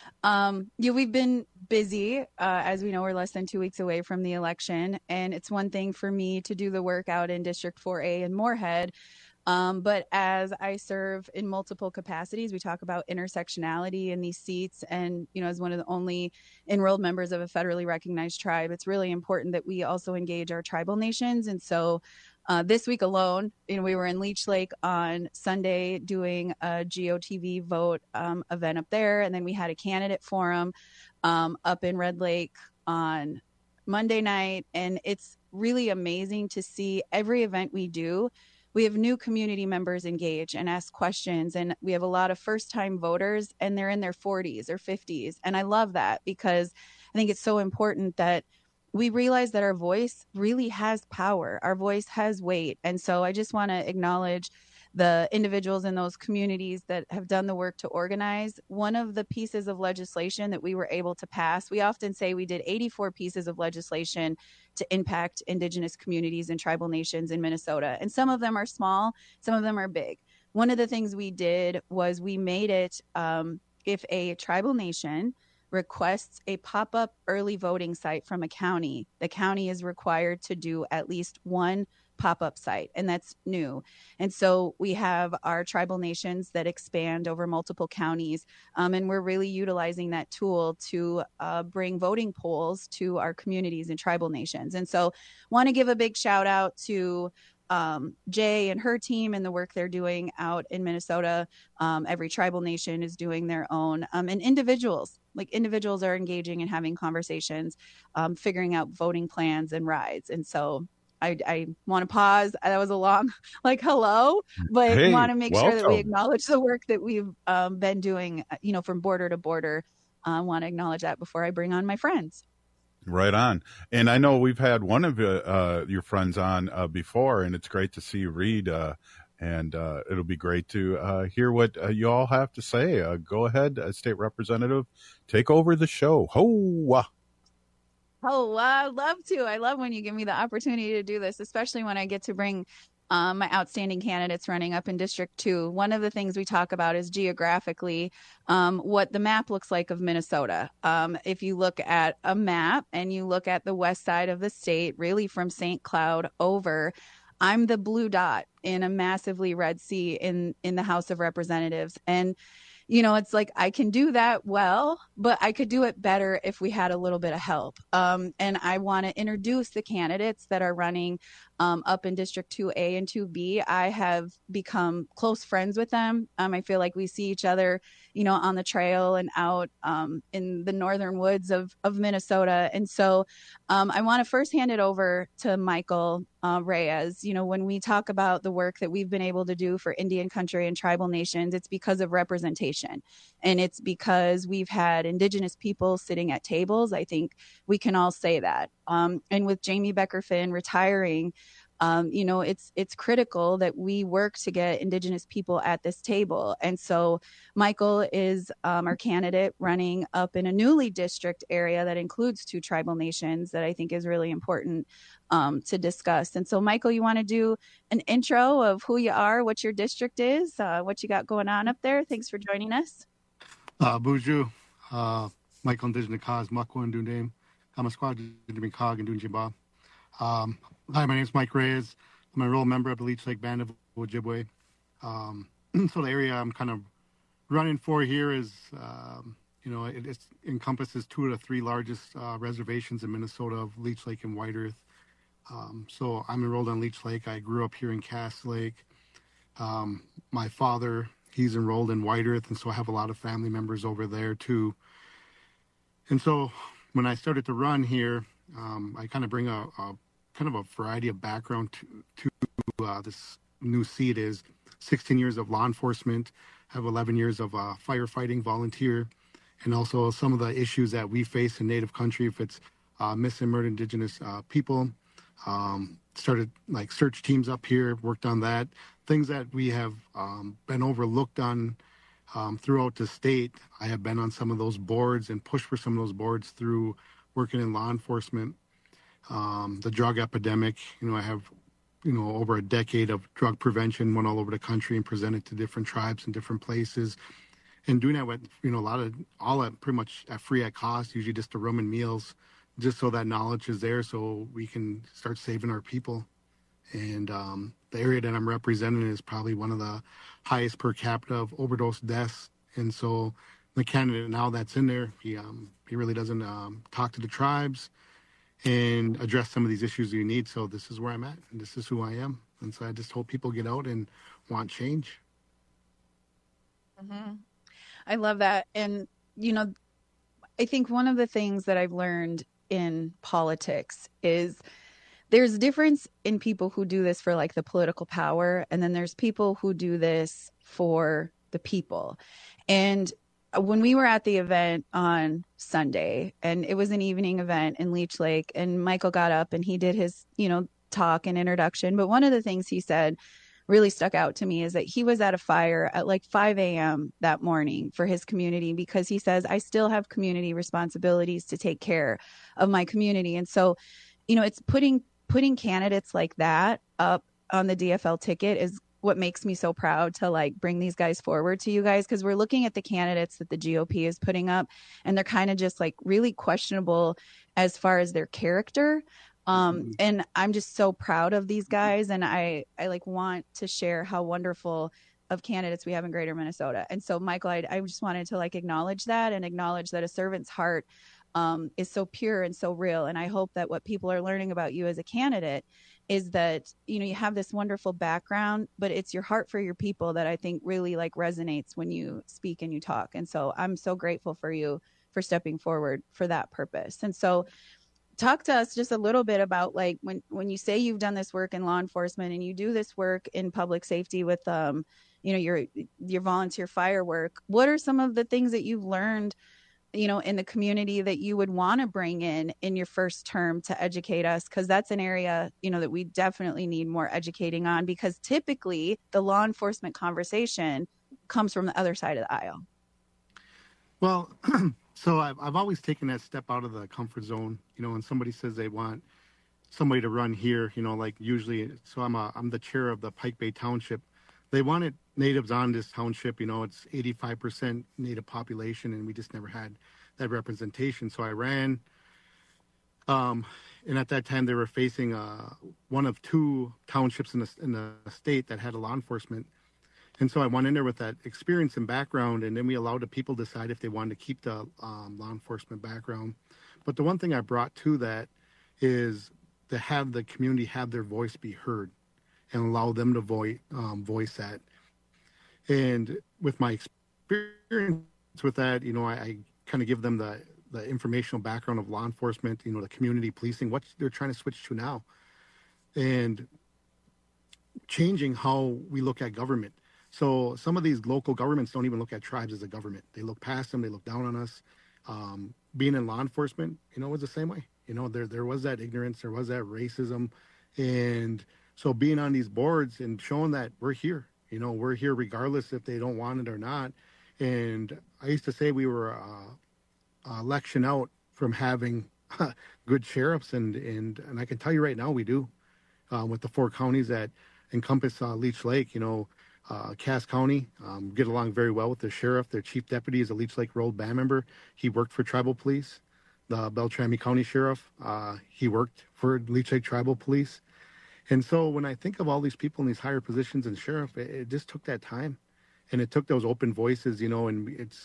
um, yeah, we've been busy. Uh, as we know, we're less than two weeks away from the election, and it's one thing for me to do the work out in District four A in Moorhead. Um, but as I serve in multiple capacities, we talk about intersectionality in these seats. And, you know, as one of the only enrolled members of a federally recognized tribe, it's really important that we also engage our tribal nations. And so uh, this week alone, you know, we were in Leech Lake on Sunday doing a G O T V vote um, event up there. And then we had a candidate forum um, up in Red Lake on Monday night. And it's really amazing to see every event we do. We have new community members engage and ask questions, and we have a lot of first-time voters, and they're in their forties or fifties. And I love that because I think it's so important that we realize that our voice really has power. Our voice has weight. And so I just want to acknowledge the individuals in those communities that have done the work to organize. One of the pieces of legislation that we were able to pass, we often say we did eighty-four pieces of legislation to impact Indigenous communities and tribal nations in Minnesota. And some of them are small, some of them are big. One of the things we did was we made it, um, if a tribal nation requests a pop-up early voting site from a county, the county is required to do at least one pop-up site, and that's new. And so we have our tribal nations that expand over multiple counties, um, and we're really utilizing that tool to uh, bring voting polls to our communities and tribal nations. And so want to give a big shout out to um, Jay and her team and the work they're doing out in Minnesota. Um, every tribal nation is doing their own, um, and individuals, like individuals are engaging and having conversations, um, figuring out voting plans and rides. And so I, I want to pause. That was a long, like, hello, but hey, want to make welcome. Sure that we acknowledge the work that we've um, been doing, you know, from border to border. I uh, want to acknowledge that before I bring on my friends. Right on. And I know we've had one of uh, your friends on uh, before, and it's great to see you read. Uh, and uh, it'll be great to uh, hear what uh, you all have to say. Uh, go ahead, uh, State Representative, take over the show. Ho! Oh, I love to. I love when you give me the opportunity to do this, especially when I get to bring um, my outstanding candidates running up in District two. One of the things we talk about is geographically um, what the map looks like of Minnesota. Um, if you look at a map and you look at the west side of the state, really from Saint Cloud over, I'm the blue dot in a massively red sea in, in the House of Representatives. And you know, it's like I can do that well, but I could do it better if we had a little bit of help. Um, and I want to introduce the candidates that are running um, up in District two A and two B. I have become close friends with them. Um, I feel like we see each other, you know, on the trail and out um, in the northern woods of, of Minnesota. And so um, I want to first hand it over to Michael uh, Reyes. You know, when we talk about the work that we've been able to do for Indian country and tribal nations, it's because of representation. And it's because we've had Indigenous people sitting at tables. I think we can all say that. Um, and with Jamie Becker-Finn retiring, um, you know, it's it's critical that we work to get Indigenous people at this table. And so Michael is um, our candidate running up in a newly district area that includes two tribal nations that I think is really important um, to discuss. And so, Michael, you want to do an intro of who you are, what your district is, uh, what you got going on up there? Thanks for joining us. Uh, Buju, uh, Michael Indigenous Cause, Makwa and Dundame, Kamasquad, Dundame Cog and Dunjiba. Um, hi, my name is Mike Reyes. I'm a enrolled member of the Leech Lake Band of Ojibwe. Um, so the area I'm kind of running for here is um, You know, it, it encompasses two of the three largest uh, reservations in Minnesota of Leech Lake and White Earth. Um, so I'm enrolled on Leech Lake. I grew up here in Cass Lake. Um, my father, he's enrolled in White Earth, and so I have a lot of family members over there too. And so when I started to run here, um, I kind of bring a, a kind of a variety of background to, to uh, this new seat is sixteen years of law enforcement, have eleven years of uh, firefighting volunteer, and also some of the issues that we face in Native country, if it's uh, missing and murdered Indigenous uh, people. Um, started like search teams up here, worked on that. Things that we have um, been overlooked on um, throughout the state. I have been on some of those boards and pushed for some of those boards through working in law enforcement. Um, the drug epidemic, you know, I have, you know, over a decade of drug prevention, went all over the country and presented to different tribes in different places. And doing that with, you know, a lot of, all at pretty much at free at cost, usually just the room and meals, just so that knowledge is there so we can start saving our people. And um, the area that I'm representing is probably one of the highest per capita of overdose deaths. And so the candidate now that's in there, he um, he really doesn't um, talk to the tribes and address some of these issues you need. So this is where I'm at, and this is who I am. And so I just hope people get out and want change. Mm-hmm. I love that. And, you know, I think one of the things that I've learned in politics is there's a difference in people who do this for like the political power, and then there's people who do this for the people. And when we were at the event on Sunday, and it was an evening event in Leech Lake, and Michael got up and he did his, you know, talk and introduction. But one of the things he said really stuck out to me is that he was at a fire at like five a.m. that morning for his community, because he says, I still have community responsibilities to take care of my community. And so, you know, it's putting putting candidates like that up on the D F L ticket is what makes me so proud to like bring these guys forward to you guys, because we're looking at the candidates that the G O P is putting up, and they're kind of just like really questionable as far as their character. Um, mm-hmm. And I'm just so proud of these guys. And I, I like want to share how wonderful of candidates we have in Greater Minnesota. And so, Michael, I, I just wanted to like acknowledge that and acknowledge that a servant's heart um, is so pure and so real. And I hope that what people are learning about you as a candidate is that, you know, you have this wonderful background, but it's your heart for your people that I think really like resonates when you speak and you talk. And so I'm so grateful for you for stepping forward for that purpose. And so talk to us just a little bit about like when, when you say you've done this work in law enforcement and you do this work in public safety with, um, you know, your, your volunteer fire work, what are some of the things that you've learned, you know, in the community that you would want to bring in in your first term to educate us? Because that's an area, you know, that we definitely need more educating on, because typically the law enforcement conversation comes from the other side of the aisle. Well, so I've, I've always taken that step out of the comfort zone. You know, when somebody says they want somebody to run here, you know, like usually, so I'm a, I'm the chair of the Pike Bay Township. They wanted natives on this township. You know, it's eighty-five percent native population, and we just never had that representation. So I ran, um, and at that time they were facing uh, one of two townships in the in the state that had a law enforcement. And so I went in there with that experience and background, and then we allowed the people decide if they wanted to keep the um, law enforcement background. But the one thing I brought to that is to have the community have their voice be heard and allow them to voice um, voice that. And with my experience with that, you know, I, I kind of give them the, the informational background of law enforcement, you know, the community policing, what they're trying to switch to now, and changing how we look at government. So some of these local governments don't even look at tribes as a government. They look past them. They look down on us. Um, being in law enforcement, you know, was the same way. You know, there there was that ignorance. There was that racism. And so being on these boards and showing that we're here, you know, we're here regardless if they don't want it or not. And I used to say we were uh, election out from having good sheriffs. And, and, and I can tell you right now we do uh, with the four counties that encompass uh, Leech Lake. You know, Uh, Cass County, um, get along very well with the sheriff. Their chief deputy is a Leech Lake Road band member. He worked for tribal police. The Beltrami County sheriff, uh, he worked for Leech Lake Tribal Police. And so when I think of all these people in these higher positions in sheriff, it, it just took that time, and it took those open voices, you know. And it's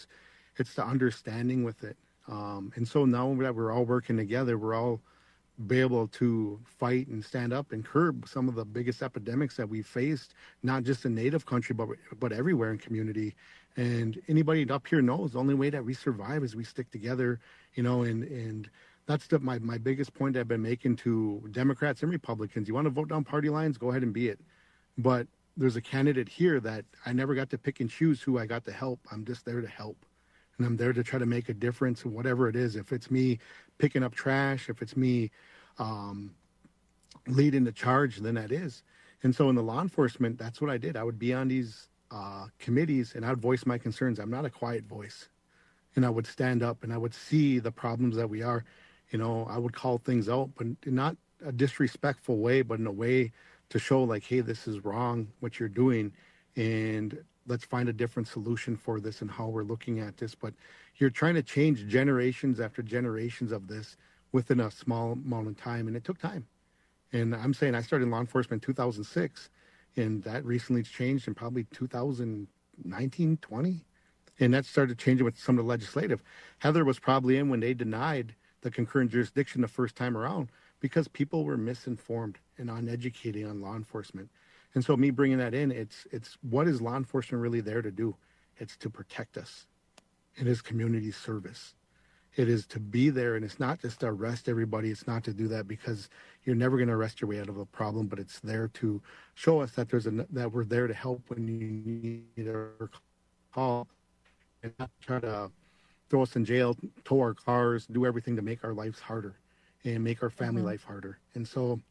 it's the understanding with it. Um, and so now that we're all working together, we're all be able to fight and stand up and curb some of the biggest epidemics that we faced, not just in Native country, but but everywhere in community. And anybody up here knows the only way that we survive is we stick together, you know, and and that's the, my, my biggest point I've been making to Democrats and Republicans. You want to vote down party lines, go ahead and be it. But there's a candidate here that I never got to pick and choose who I got to help. I'm just there to help. And I'm there to try to make a difference in whatever it is. If it's me picking up trash, if it's me um, leading the charge, then that is. And so in the law enforcement, that's what I did. I would be on these uh, committees and I would voice my concerns. I'm not a quiet voice. And I would stand up and I would see the problems that we are. You know, I would call things out, but not a disrespectful way, but in a way to show like, hey, this is wrong, what you're doing. And let's find a different solution for this and how we're looking at this. But you're trying to change generations after generations of this within a small amount of time. And it took time. And I'm saying I started in law enforcement in two thousand six, and that recently changed in probably two thousand nineteen, twenty. And that started changing with some of the legislative. Heather was probably in when they denied the concurrent jurisdiction the first time around because people were misinformed and uneducated on law enforcement. And so me bringing that in, it's it's what is law enforcement really there to do? It's to protect us. It is community service. It is to be there, and it's not just to arrest everybody. It's not to do that because you're never going to arrest your way out of a problem, but it's there to show us that there's a, that we're there to help when you need a call, and not try to throw us in jail, tow our cars, do everything to make our lives harder and make our family mm-hmm. life harder. And so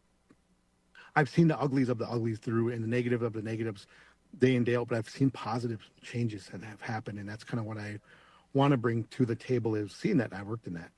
I've seen the uglies of the uglies through and the negative of the negatives day in, day out, but I've seen positive changes that have happened. And that's kind of what I want to bring to the table is seeing that. I worked in that.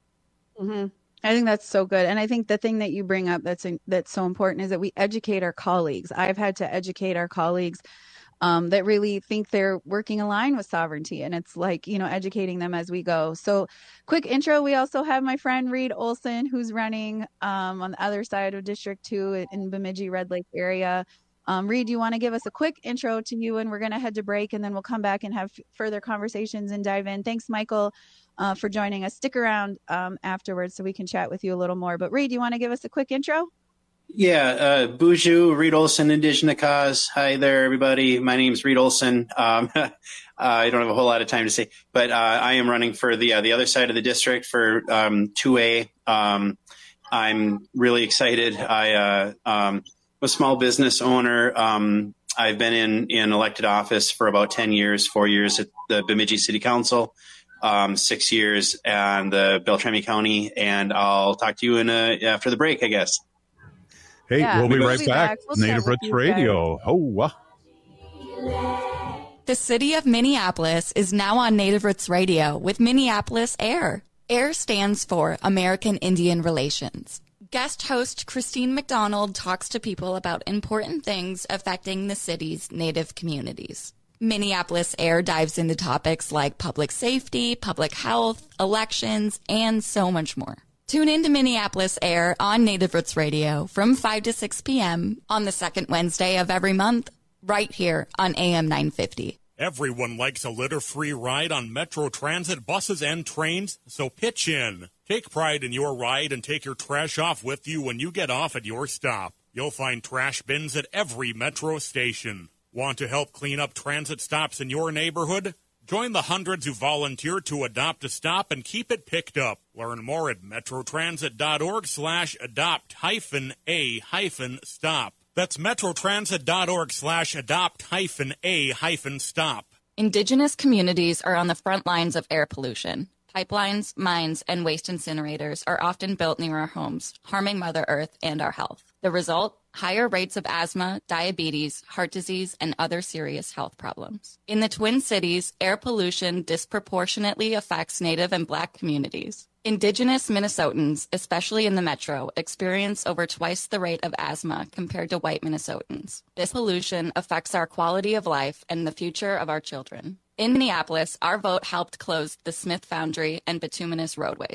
Mm-hmm. I think that's so good. And I think the thing that you bring up that's that's so important is that we educate our colleagues. I've had to educate our colleagues um, that really think they're working aligned with sovereignty. And it's like, you know, educating them as we go. So quick intro. We also have my friend Reed Olson, who's running um, on the other side of District two in Bemidji Red Lake area. Um, Reed, you want to give us a quick intro to you, and we're going to head to break, and then we'll come back and have f- further conversations and dive in. Thanks, Michael, uh, for joining us. Stick around um, afterwards so we can chat with you a little more. But Reed, you want to give us a quick intro? Yeah, uh, Bonjour, Reed Olson, Indigenous Cause. Hi there, everybody. My name's Reed Olson. Um, uh, I don't have a whole lot of time to say, but uh, I am running for the uh, the other side of the district for um, two A. Um, I'm really excited. I uh, um, a small business owner. Um, I've been in, in elected office for about ten years, four years at the Bemidji City Council, um, six years in the Beltrami County, and I'll talk to you in a, after the break, I guess. Hey, Yeah, we'll be we'll right be back. back. We'll Native chat with Roots you Radio. Oh, uh. The city of Minneapolis is now on Native Roots Radio with Minneapolis AIR. AIR stands for American Indian Relations. Guest host Christine McDonald talks to people about important things affecting the city's Native communities. Minneapolis AIR dives into topics like public safety, public health, elections, and so much more. Tune in to Minneapolis AIR on Native Roots Radio from five to six p.m. on the second Wednesday of every month, right here on A M nine fifty. Everyone likes a litter-free ride on Metro Transit buses and trains, so pitch in. Take pride in your ride and take your trash off with you when you get off at your stop. You'll find trash bins at every Metro station. Want to help clean up transit stops in your neighborhood? Join the hundreds who volunteer to adopt a stop and keep it picked up. Learn more at metrotransit.org slash adopt hyphen a hyphen stop. That's metrotransit.org slash adopt hyphen a hyphen stop. Indigenous communities are on the front lines of air pollution. Pipelines, mines, and waste incinerators are often built near our homes, harming Mother Earth and our health. The result? Higher rates of asthma, diabetes, heart disease, and other serious health problems. In the Twin Cities, air pollution disproportionately affects Native and Black communities. Indigenous Minnesotans, especially in the metro, experience over twice the rate of asthma compared to white Minnesotans. This pollution affects our quality of life and the future of our children. In Minneapolis, our vote helped close the Smith Foundry and bituminous roadways.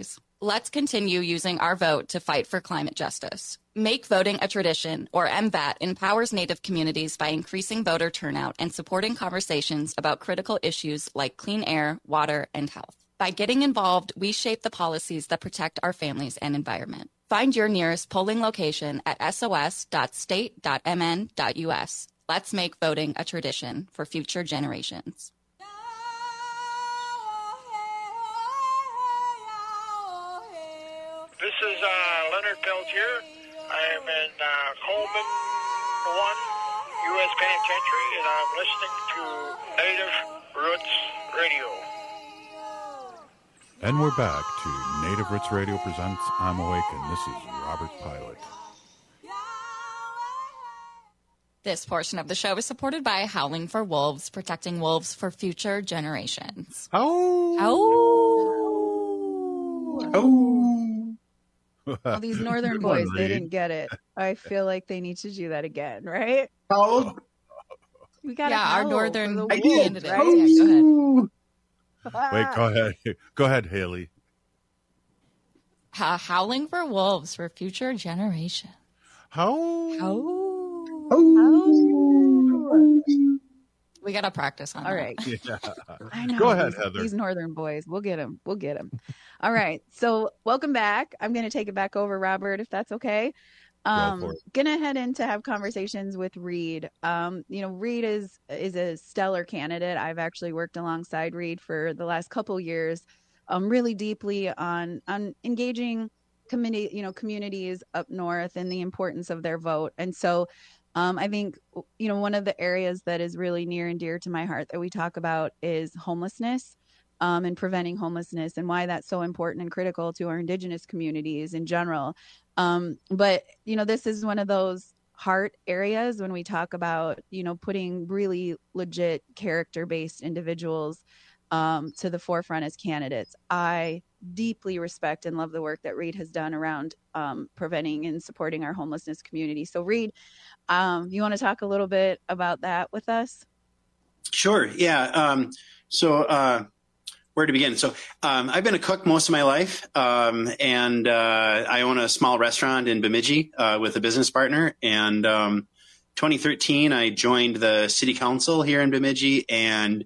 Let's continue using our vote to fight for climate justice. Make voting a tradition, or M V A T, empowers Native communities by increasing voter turnout and supporting conversations about critical issues like clean air, water, and health. By getting involved, we shape the policies that protect our families and environment. Find your nearest polling location at s o s dot state dot m n dot u s. Let's make voting a tradition for future generations. This is uh, Leonard Peltier. I am in uh, Coleman one U S Penitentiary, and I'm listening to Native Roots Radio. And we're back to Native Roots Radio presents I'm Awake, and this is Robert Pilot. This portion of the show is supported by Howling for Wolves, protecting wolves for future generations. Oh! Oh! Oh! Well, these northern Good one, boys, they Reed. didn't get it. I feel like they need to do that again, right? Oh, We got Yeah, our northern the I wolves, did. right? Yeah, go ahead. Wait, go ahead. Go ahead, Haley. Uh, Howling for Wolves for future generations. How? Oh. We got to practice on All that. right. Yeah. I know. Go ahead, these, Heather. These northern boys. We'll get them. We'll get them. All right. So welcome back. I'm going to take it back over, Robert, if that's okay. Um, for it. gonna head in to have conversations with Reed. Um, you know, Reed is is a stellar candidate. I've actually worked alongside Reed for the last couple years, um, really deeply on on engaging community, you know, communities up north and the importance of their vote. And so, um, I think you know one of the areas that is really near and dear to my heart that we talk about is homelessness. Um, and preventing homelessness and why that's so important and critical to our Indigenous communities in general. Um, but, you know, this is one of those heart areas when we talk about, you know, putting really legit character-based individuals um, to the forefront as candidates. I deeply respect and love the work that Reed has done around um, preventing and supporting our homelessness community. So, Reed, um, you want to talk a little bit about that with us? Sure. Yeah. Um, so, uh, where to begin? So um, I've been a cook most of my life, um, and uh, I own a small restaurant in Bemidji uh, with a business partner. And um, twenty thirteen, I joined the city council here in Bemidji, and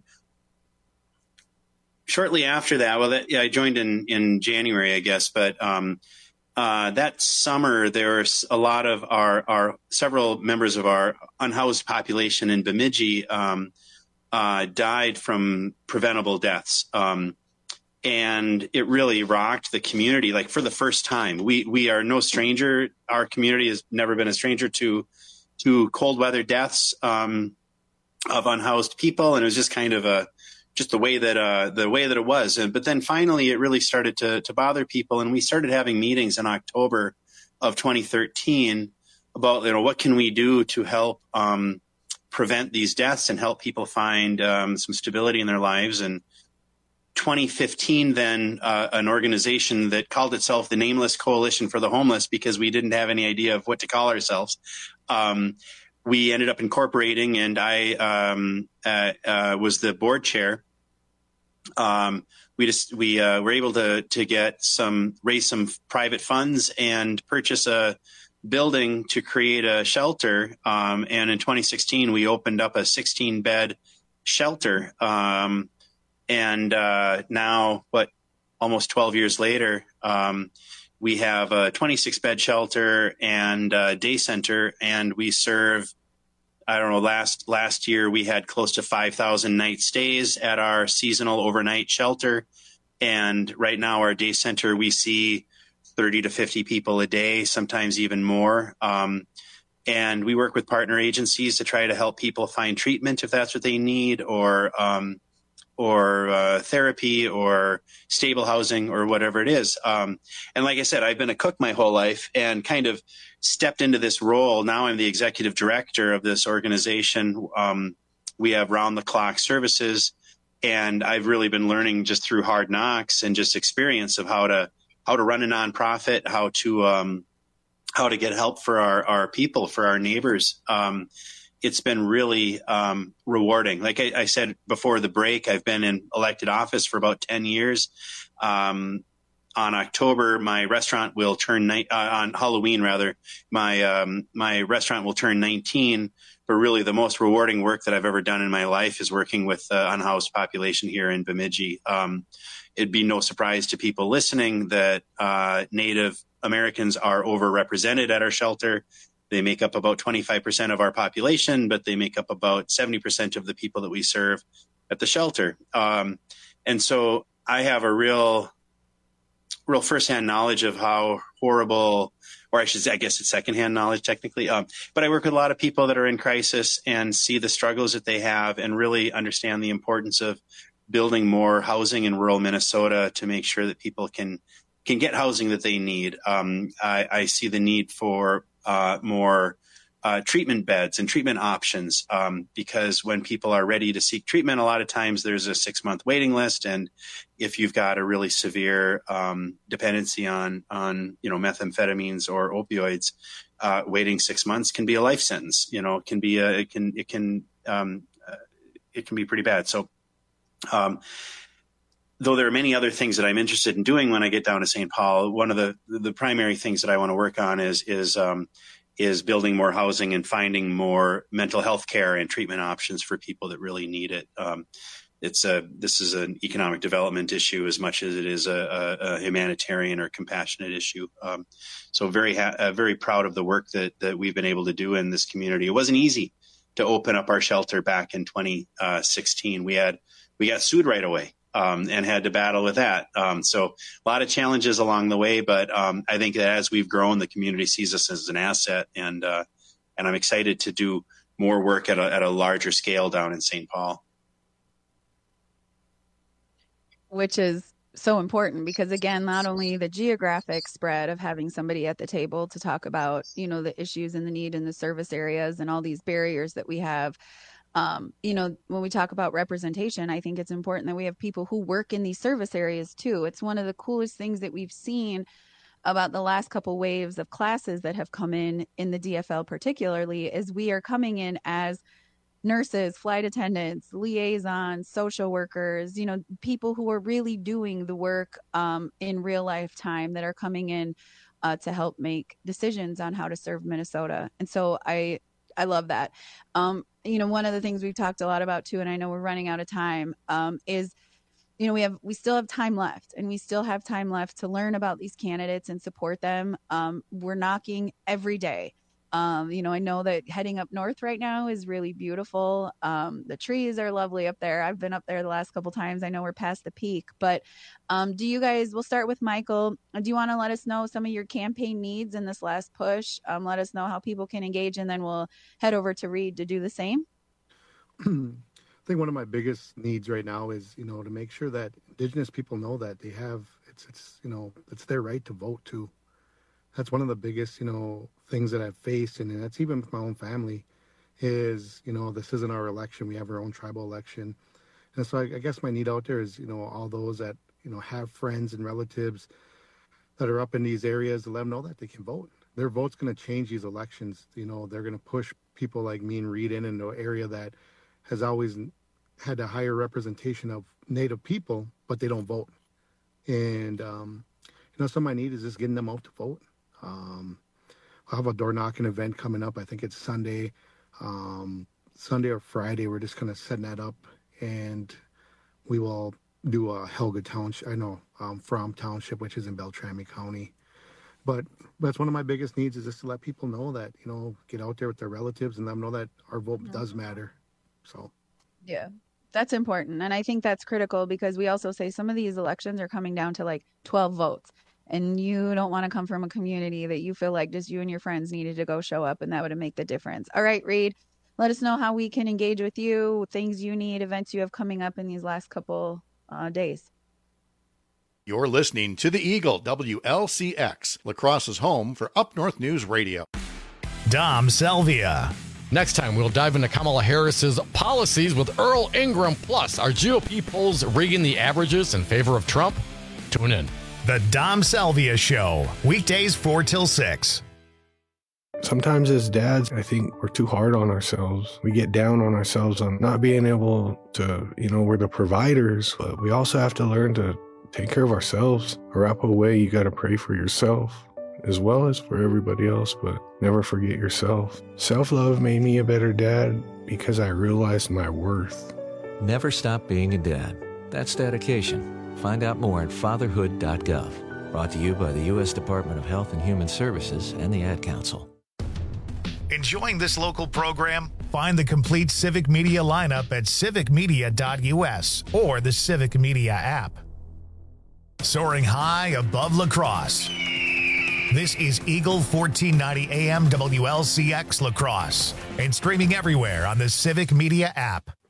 shortly after that, well, that, yeah, I joined in, in January, I guess, but um, uh, that summer there was a lot of our, our several members of our unhoused population in Bemidji um, Uh, died from preventable deaths. Um, and it really rocked the community. Like for the first time, we, we are no stranger. Our community has never been a stranger to, to cold weather deaths, um, of unhoused people. And it was just kind of a, just the way that, uh, the way that it was. And, but then finally it really started to, to bother people. And we started having meetings in October of twenty thirteen about, you know, what can we do to help, um, prevent these deaths and help people find um, some stability in their lives. And twenty fifteen, then uh, an organization that called itself the Nameless Coalition for the Homeless, because we didn't have any idea of what to call ourselves. Um, we ended up incorporating, and I um, uh, uh, was the board chair. Um, we just we uh, were able to to get some raise some private funds and purchase a building to create a shelter. Um, and in twenty sixteen, we opened up a sixteen bed shelter. Um, and uh, now, what, almost twelve years later, um, we have a twenty-six bed shelter and a day center, and we serve, I don't know, last last year we had close to five thousand night stays at our seasonal overnight shelter. And right now our day center, we see thirty to fifty people a day, sometimes even more. Um, and we work with partner agencies to try to help people find treatment if that's what they need, or um, or uh, therapy or stable housing or whatever it is. Um, and like I said, I've been a cook my whole life and kind of stepped into this role. Now I'm the executive director of this organization. Um, we have round the clock services, and I've really been learning just through hard knocks and just experience of how to how to run a nonprofit, how to um, how to get help for our, our people, for our neighbors. Um, it's been really um, rewarding. Like I, I said before the break, I've been in elected office for about ten years. Um, on October, my restaurant will turn ni- uh, on Halloween rather. My um, my restaurant will turn nineteen. But really, the most rewarding work that I've ever done in my life is working with the unhoused population here in Bemidji. Um, it'd be no surprise to people listening that uh, Native Americans are overrepresented at our shelter. They make up about twenty-five percent of our population, but they make up about seventy percent of the people that we serve at the shelter. Um, and so I have a real, real firsthand knowledge of how horrible, or I should say, I guess it's secondhand knowledge technically. Um, but I work with a lot of people that are in crisis and see the struggles that they have and really understand the importance of building more housing in rural Minnesota to make sure that people can can get housing that they need. Um, I, I see the need for uh, more uh, treatment beds and treatment options um, because when people are ready to seek treatment, a lot of times there's a six-month waiting list. And if you've got a really severe um, dependency on, on you know, methamphetamines or opioids, uh, waiting six months can be a life sentence. You know, it can be a, it can, it can, um, uh, it can be pretty bad. So, um, though there are many other things that I'm interested in doing when I get down to Saint Paul, one of the, the primary things that I want to work on is, is, um, is building more housing and finding more mental health care and treatment options for people that really need it. Um, it's a, this is an economic development issue as much as it is a, a, a humanitarian or compassionate issue. Um, so very, ha- uh, very proud of the work that, that we've been able to do in this community. It wasn't easy to open up our shelter back in twenty sixteen. We had, we got sued right away. Um, and had to battle with that. Um, so a lot of challenges along the way, but um, I think that as we've grown, the community sees us as an asset, and uh, and I'm excited to do more work at a, at a larger scale down in Saint Paul. Which is so important because, again, not only the geographic spread of having somebody at the table to talk about, you know, the issues and the need in the service areas and all these barriers that we have. Um, you know, when we talk about representation, I think it's important that we have people who work in these service areas too. It's one of the coolest things that we've seen about the last couple waves of classes that have come in, in the D F L particularly, is we are coming in as nurses, flight attendants, liaisons, social workers, you know, people who are really doing the work um, in real life time that are coming in uh, to help make decisions on how to serve Minnesota. And so I, I love that. Um, you know, one of the things we've talked a lot about too, and I know we're running out of time, um, is, you know, we have, we still have time left and we still have time left to learn about these candidates and support them. Um, we're knocking every day. Um, you know, I know that heading up north right now is really beautiful. Um, the trees are lovely up there. I've been up there the last couple times. I know we're past the peak, but um, do you guys, we'll start with Michael. Do you want to let us know some of your campaign needs in this last push? Um, let us know how people can engage, and then we'll head over to Reed to do the same. I think one of my biggest needs right now is, you know, to make sure that Indigenous people know that they have, it's, it's, you know, it's their right to vote too. That's one of the biggest, you know, things that I've faced, and that's even with my own family, is, you know, this isn't our election. We have our own tribal election. And so I, I guess my need out there is, you know, all those that, you know, have friends and relatives that are up in these areas to let them know that they can vote. Their vote's going to change these elections. You know, they're going to push people like me and Reed in into an area that has always had a higher representation of Native people, but they don't vote. And, um, you know, some of my need is just getting them out to vote. Um, I'll have a door knocking event coming up. I think it's Sunday, um, Sunday or Friday. We're just kind of setting that up, and we will do a Helga Township. I know um, from Township, which is in Beltrami County. But that's one of my biggest needs, is just to let people know that, you know, get out there with their relatives and let them know that our vote mm-hmm. does matter. So, yeah, that's important. And I think that's critical, because we also say some of these elections are coming down to like twelve votes. And you don't want to come from a community that you feel like just you and your friends needed to go show up, and that would make the difference. All right, Reed, let us know how we can engage with you, things you need, events you have coming up in these last couple uh, days. You're listening to The Eagle, W L C X, La Crosse's home for Up North News Radio. Dom Salvia. Next time, we'll dive into Kamala Harris's policies with Earl Ingram. Plus, are G O P polls rigging the averages in favor of Trump? Tune in. The Dom Salvia Show, weekdays four till six. Sometimes as dads, I think we're too hard on ourselves. We get down on ourselves on not being able to, you know, we're the providers, but we also have to learn to take care of ourselves. Arapaho way, you got to pray for yourself as well as for everybody else, but never forget yourself. Self-love made me a better dad because I realized my worth. Never stop being a dad. That's dedication. Find out more at fatherhood dot gov. Brought to you by the U S Department of Health and Human Services and the Ad Council. Enjoying this local program? Find the complete Civic Media lineup at civic media dot u s or the Civic Media app. Soaring high above La Crosse. This is Eagle fourteen ninety A M W L C X La Crosse and streaming everywhere on the Civic Media app.